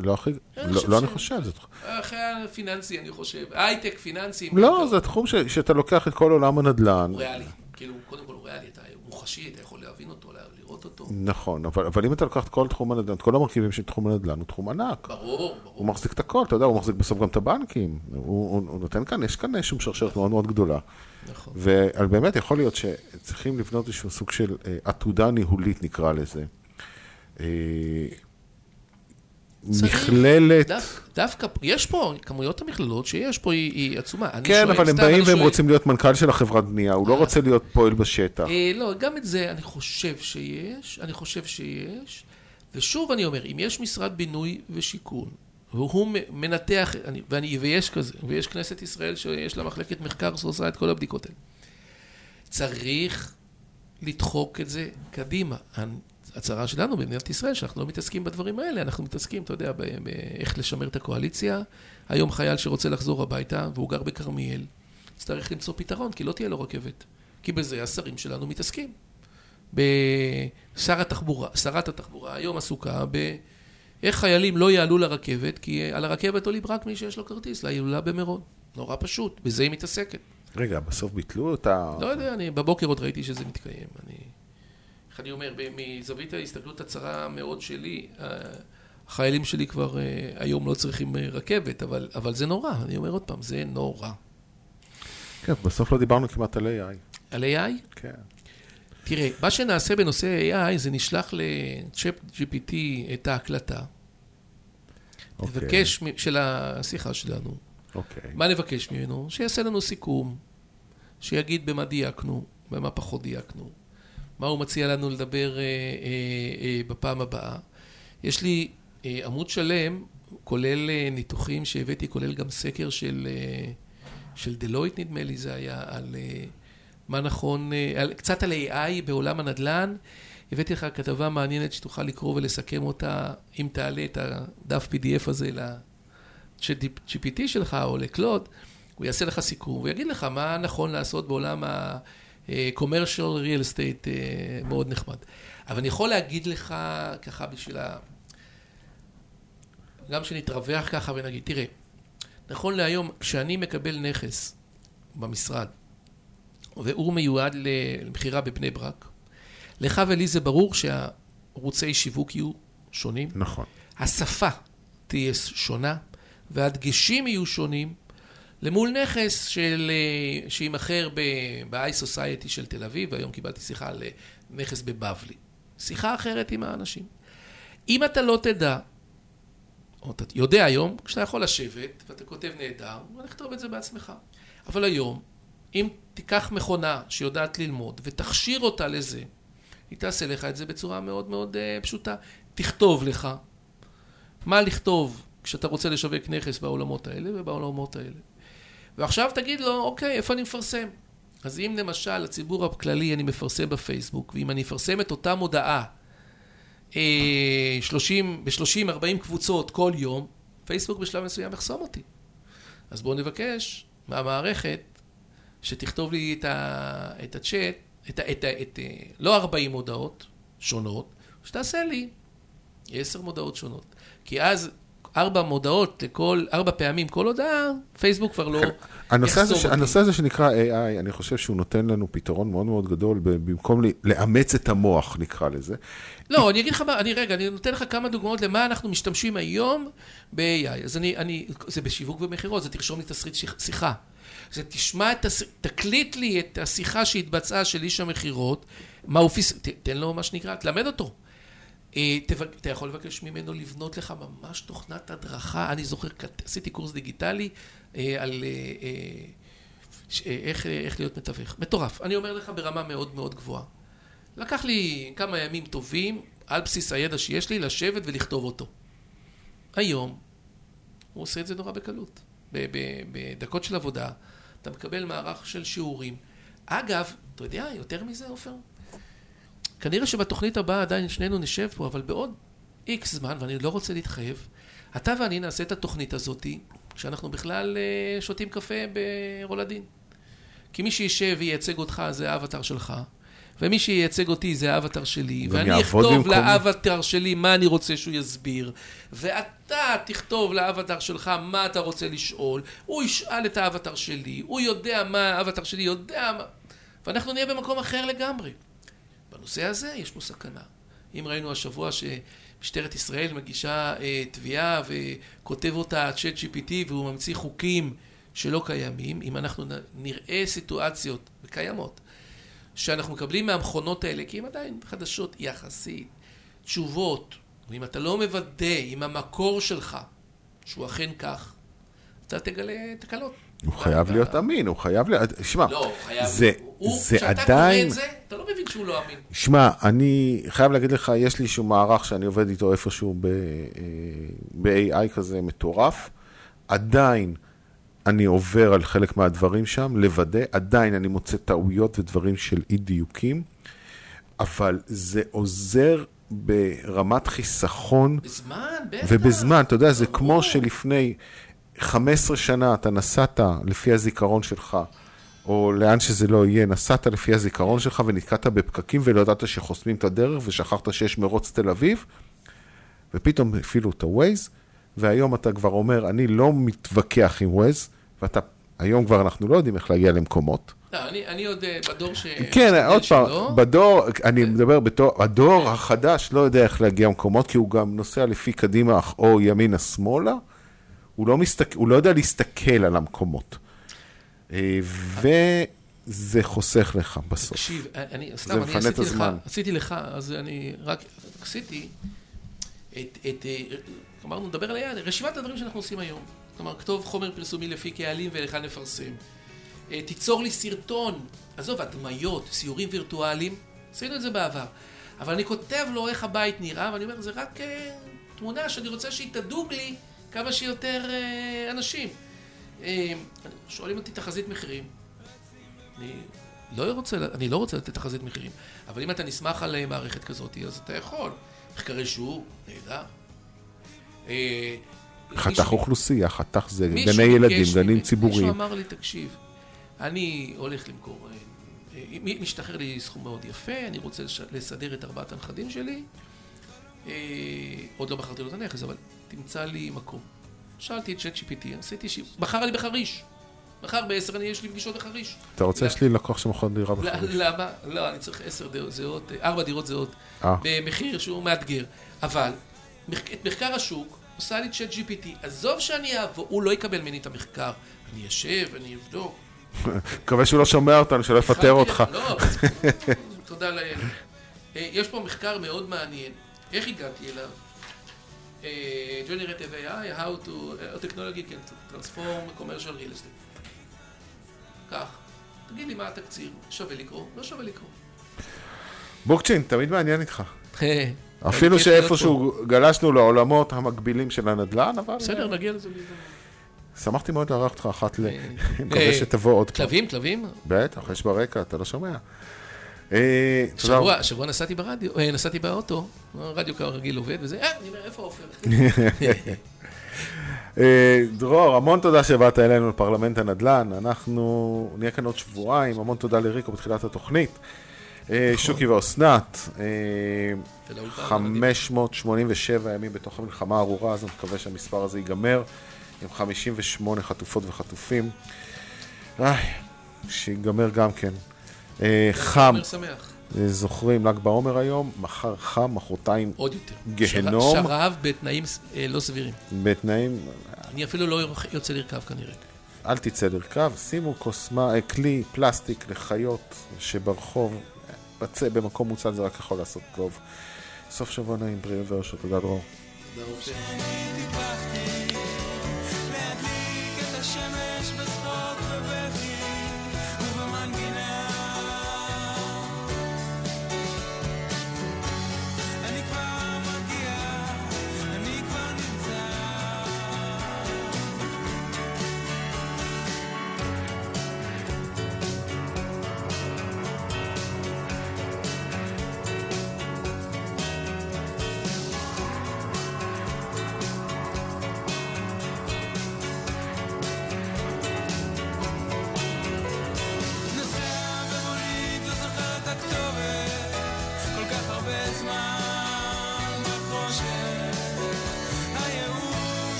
C: לא אני חושב, זה תחום.
D: אחרי הפיננסי, אני חושב. הייטק, פיננסי.
C: לא, זה תחום שאתה לוקח את כל עולם הנדל"ן.
D: הוא ריאלי. כאילו, קודם כל הוא ריאלי, אתה מוחשי, אתה יכול להבין אותו, לראות אותו.
C: נכון, אבל אם אתה לוקח את כל תחום הנדל"ן, את כל המרכיבים של תחום הנדל"ן, הוא תחום ענק.
D: ברור.
C: הוא מחזיק את הכל, אתה יודע, הוא מחזיק בסוף גם את הבנקים. הוא נותן כאן, יש כאן שום שרשרת מאוד מאוד גדולה.
D: נכון.
C: ובאמת יכול להיות שצריכים לבנות איזשהו סוג של עתודה ניהולית, נקרא לזה. מכללת...
D: דווקא, יש פה, כמויות המכללות שיש פה היא עצומה.
C: כן, אבל הם באים והם רוצים להיות מנכ"ל של החברת בנייה, הוא לא רוצה להיות פועל בשטח.
D: לא, גם את זה אני חושב שיש, ושוב אני אומר, אם יש משרד בינוי ושיכון, והוא מנתח, ויש כזה, ויש כנסת ישראל שיש לה מחלקת מחקר שעושה את כל הבדיקות האלה, צריך לדחוק את זה קדימה. הצרה שלנו במדינת ישראל, שאנחנו לא מתעסקים בדברים האלה, אנחנו מתעסקים, אתה יודע, באיך לשמר את הקואליציה. היום חייל שרוצה לחזור הביתה, והוא גר בכרמיאל, צריך למצוא פתרון, כי לא תהיה לו רכבת. כי בזה השרים שלנו מתעסקים. שרת התחבורה היום עסוקה איך חיילים לא יעלו לרכבת, כי על הרכבת עולים רק מי שיש לו כרטיס, להילולה במירון. נורא פשוט, בזה היא מתעסקת.
C: רגע, בסוף ביטלו אותה?
D: לא יודע, אני בבוקר עוד ראיתי שזה מתקיים. אני אומר, מזווית ההסתכלות הצרה מאוד שלי, החיילים שלי כבר היום לא צריכים רכבת, אבל זה נורא, אני אומר עוד פעם, זה נורא.
C: כן, בסוף לא דיברנו כמעט על AI.
D: על AI?
C: כן.
D: תראה, מה שנעשה בנושא AI זה נשלח ל-ChatGPT את ההקלטה. נבקש של השיחה שלנו. מה נבקש ממנו? שיעשה לנו סיכום, שיגיד במה דייקנו, במה פחות דייקנו, מה הוא מציע לנו לדבר בפעם הבאה. יש לי עמוד שלם, כולל ניתוחים שהבאתי, כולל גם סקר של דלויט, נדמה לי זה היה, על מה נכון, קצת על AI בעולם הנדל"ן. הבאתי לך כתבה מעניינת שתוכל לקרוא ולסכם אותה, אם תעלה את הדף PDF הזה ל-GPT שלך או לקלוד, הוא יעשה לך סיכום, הוא יגיד לך מה נכון לעשות בעולם ה-commercial real estate, מאוד נחמד. אבל אני יכול להגיד לך ככה בשביל גם שנתרווח ככה ונגיד, תראה, נכון להיום, כשאני מקבל נכס במשרד, והוא מיועד למחירה בבני ברק, לך ולי זה ברור שהערוצי שיווק יהיו שונים.
C: נכון.
D: השפה תהיה שונה, והדגשים יהיו שונים, למול נכס שימחר ב-i Society של תל אביב, והיום קיבלתי שיחה על נכס בבבלי. שיחה אחרת עם האנשים. אם אתה לא תדע, או אתה יודע היום, כשאתה יכול לשבת, ואתה כותב נהדר, ונכתוב את זה בעצמך. אבל היום, אם תיקח מכונה שיודעת ללמוד, ותכשיר אותה לזה, היא תעשה לך את זה בצורה מאוד מאוד פשוטה. תכתוב לך מה לכתוב כשאתה רוצה לשווק נכס בעולמות האלה ובעולמות האלה. ועכשיו תגיד לו, אוקיי, איפה אני מפרסם? אז אם למשל לציבור הכללי אני מפרסם בפייסבוק, ואם אני אפרסם את אותה מודעה ב-30-40 קבוצות כל יום, פייסבוק בשלב מסוים יחסום אותי. אז בואו נבקש מהמערכת שתכתוב לי את הצ'אט, לא 40 מודעות שונות, שתעשה לי 10 מודעות שונות. כי אז 4 מודעות לכל, 4 פעמים כל הודעה, פייסבוק כבר לא יחסום אותי.
C: הנושא הזה שנקרא AI, אני חושב שהוא נותן לנו פתרון מאוד מאוד גדול, במקום לאמץ את המוח, נקרא לזה.
D: לא, אני אגיד לך מה, אני נותן לך כמה דוגמאות למה אנחנו משתמשים היום ב-AI. אז זה בשיווק ומחירות, זה תרשום לי תסריט שיחה. זה תקליט לי את השיחה שהתבצעה של איש המחירות, תן לו מה שנקרא, תלמד אותו. אתה יכול לבקש ממנו לבנות לך ממש תוכנת הדרכה. אני זוכר, עשיתי קורס דיגיטלי על איך להיות מתווך. מטורף. אני אומר לך ברמה מאוד מאוד גבוהה. לקח לי כמה ימים טובים, על בסיס הידע שיש לי, לשבת ולכתוב אותו. היום, הוא עושה את זה נורא בקלות. בדקות של עבודה, אתה מקבל מערך של שיעורים. אגב, אתה יודע, יותר מזה, עופר? כנראה שבתוכנית הבאה עדיין שנינו נשב פה, אבל בעוד איקס זמן, ואני לא רוצה להתחייב, אתה ואני נעשה את התוכנית הזאת, כשאנחנו בכלל שותים קפה ברולדין. כי מי שישב וייצג אותך זה האבטר שלך, ומי שייצג אותי זה האבטר שלי, ואני אכתוב לאבטר שלי מה אני רוצה שהוא יסביר, ואתה תכתוב לאבטר שלך מה אתה רוצה לשאול, הוא ישאל את האבטר שלי, הוא יודע מה האבטר שלי יודע מה, ואנחנו נהיה במקום אחר לגמרי. בנושא הזה יש פה סכנה. אם ראינו השבוע שמשטרת ישראל מגישה תביעה וכותב אותה ChatGPT והוא ממציא חוקים שלא קיימים, אם אנחנו נראה סיטואציות וקיימות, שאנחנו מקבלים מהמכונות האלה, כי הם עדיין חדשות יחסית, תשובות, ואם אתה לא מוודא עם המקור שלך, שהוא אכן כך, אתה תגלה תקלות.
C: הוא חייב להיות אמין, הוא חייב להיות... שמע, זה
D: כשאתה קורא את זה, אתה לא מבין שהוא לא אמין.
C: שמע, אני חייב להגיד לך, יש לי איזשהו מערך שאני עובד איתו איפשהו ב-AI כזה מטורף, עדיין אני עובר על חלק מהדברים שם, לוודא, עדיין אני מוצא טעויות ודברים של אי דיוקים, אבל זה עוזר ברמת חיסכון.
D: בזמן, בטח.
C: ובזמן, אתה יודע, זה כמו שלפני 15 שנה אתה נסעת לפי הזיכרון שלך, או לאן שזה לא יהיה, נסעת לפי הזיכרון שלך ונתקעת בפקקים ולא ידעת שחוסמים את הדרך ושכחת שיש מרוץ תל אביב, ופתאום הפעילו את הווייז, והיום אתה כבר אומר, אני לא מתווכח עם ווייז, ואתה, היום כבר אנחנו לא יודעים איך להגיע למקומות.
D: לא, אני עוד בדור ש...
C: כן, עוד פעם, בדור, אני מדבר בתור, הדור החדש לא יודע איך להגיע למקומות, כי הוא גם נוסע לפי קדימה או ימינה שמאלה, הוא לא יודע להסתכל על המקומות. וזה חוסך לך בסוף.
D: תקשיב, אני עשיתי לך, אז אני רק עשיתי אמרנו, נדבר על היד, רשימת הדברים שאנחנו עושים היום. כלומר, כתוב חומר פרסומי לפי קהלים ולכאן נפרסם. תיצור לי סרטון, עזוב, הדמיות, סיורים וירטואליים, עשינו את זה בעבר. אבל אני כותב לו איך הבית נראה, ואני אומר, זה רק תמונה שאני רוצה שיתדוג לי כמה שיותר אנשים. שואלים אותי תחזית מחירים. אני לא רוצה לתת תחזית מחירים, אבל אם אתה נסמך על מערכת כזאת, אז אתה יכול. מחקרי שוק, נהדר.
C: חתך אוכלוסייה, חתך זה גני ילדים, גנים ציבוריים.
D: מישהו אמר לי, תקשיב, אני הולך למכור, משתחרר לי סכום מאוד יפה, אני רוצה לסדר את 4 הנכדים שלי, עוד לא בחרתי לו את הנכס, אבל תמצא לי מקום. שאלתי את ChatGPT, בחר לי בחריש. מחר ב-10 יש לי פגישות בחריש.
C: אתה רוצה, יש לי לקוח שמוכר דירה בחריש.
D: למה? לא, אני צריך 4 דירות זהות, במחיר שהוא מאתגר. אבל, את מחקר השוק, עושה לי ChatGPT, עזוב שאני אעבור, הוא לא יקבל ממני את המחקר. אני ישב, אני אבדוק.
C: מקווה שהוא לא שומע אותנו, שלא יפטר אותך.
D: לא, תודה לאל. יש פה מחקר מאוד מעניין. איך הגעתי אליו? Generative AI, how to, technology can transform commercial real estate. כך, תגיד לי מה התקציר, שווה לקרוא, לא שווה לקרוא.
C: בוקצ'ין, תמיד מעניין איתך. אפילו שאיפשהו גלשנו לעולמות המקבילים של הנדל"ן, אבל...
D: בסדר, נגיע לזה בהזדמנות.
C: שמחתי מאוד לארח אותך אחת אני מקווה שתבוא עוד פעם.
D: כלבים?
C: בטח, יש ברקע, אתה לא שומע.
D: שבוע נסעתי באוטו, הרדיו כרגיל עובד וזה, אני אומר, איפה עופר?
C: דרור, המון תודה שבאת אלינו לפרלמנט הנדל"ן, אנחנו נהיה כאן עוד שבועיים, המון תודה לריקו בתחילת התוכנית, שוקי ואוסנת, 587 ימים בתוך המלחמה הארורה, אז אני מקווה שהמספר הזה ייגמר, עם 58 חטופות וחטופים, שיגמר גם כן. חם, זוכרים, ל"ג בעומר היום, מחר חם, מחרתיים
D: עוד יותר.
C: גהנום.
D: שרב בתנאים לא סבירים.
C: בתנאים...
D: אני אפילו לא יוצא לרכב כנראה.
C: אל תצא לרכב, שימו כלי פלסטיק לחיות שברחוב, בצא במקום מוצל, זה רק יכול לעשות טוב. סוף שבוע נעים, בריאות ואושר, תודה דרור.
D: תודה רופא.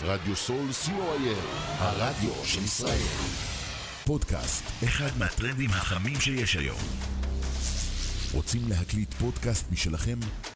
A: רדיו סול co.il, הרדיו של ישראל. פודקאסט, אחד מהטרנדים החמים שיש היום. רוצים להקליט פודקאסט משלכם?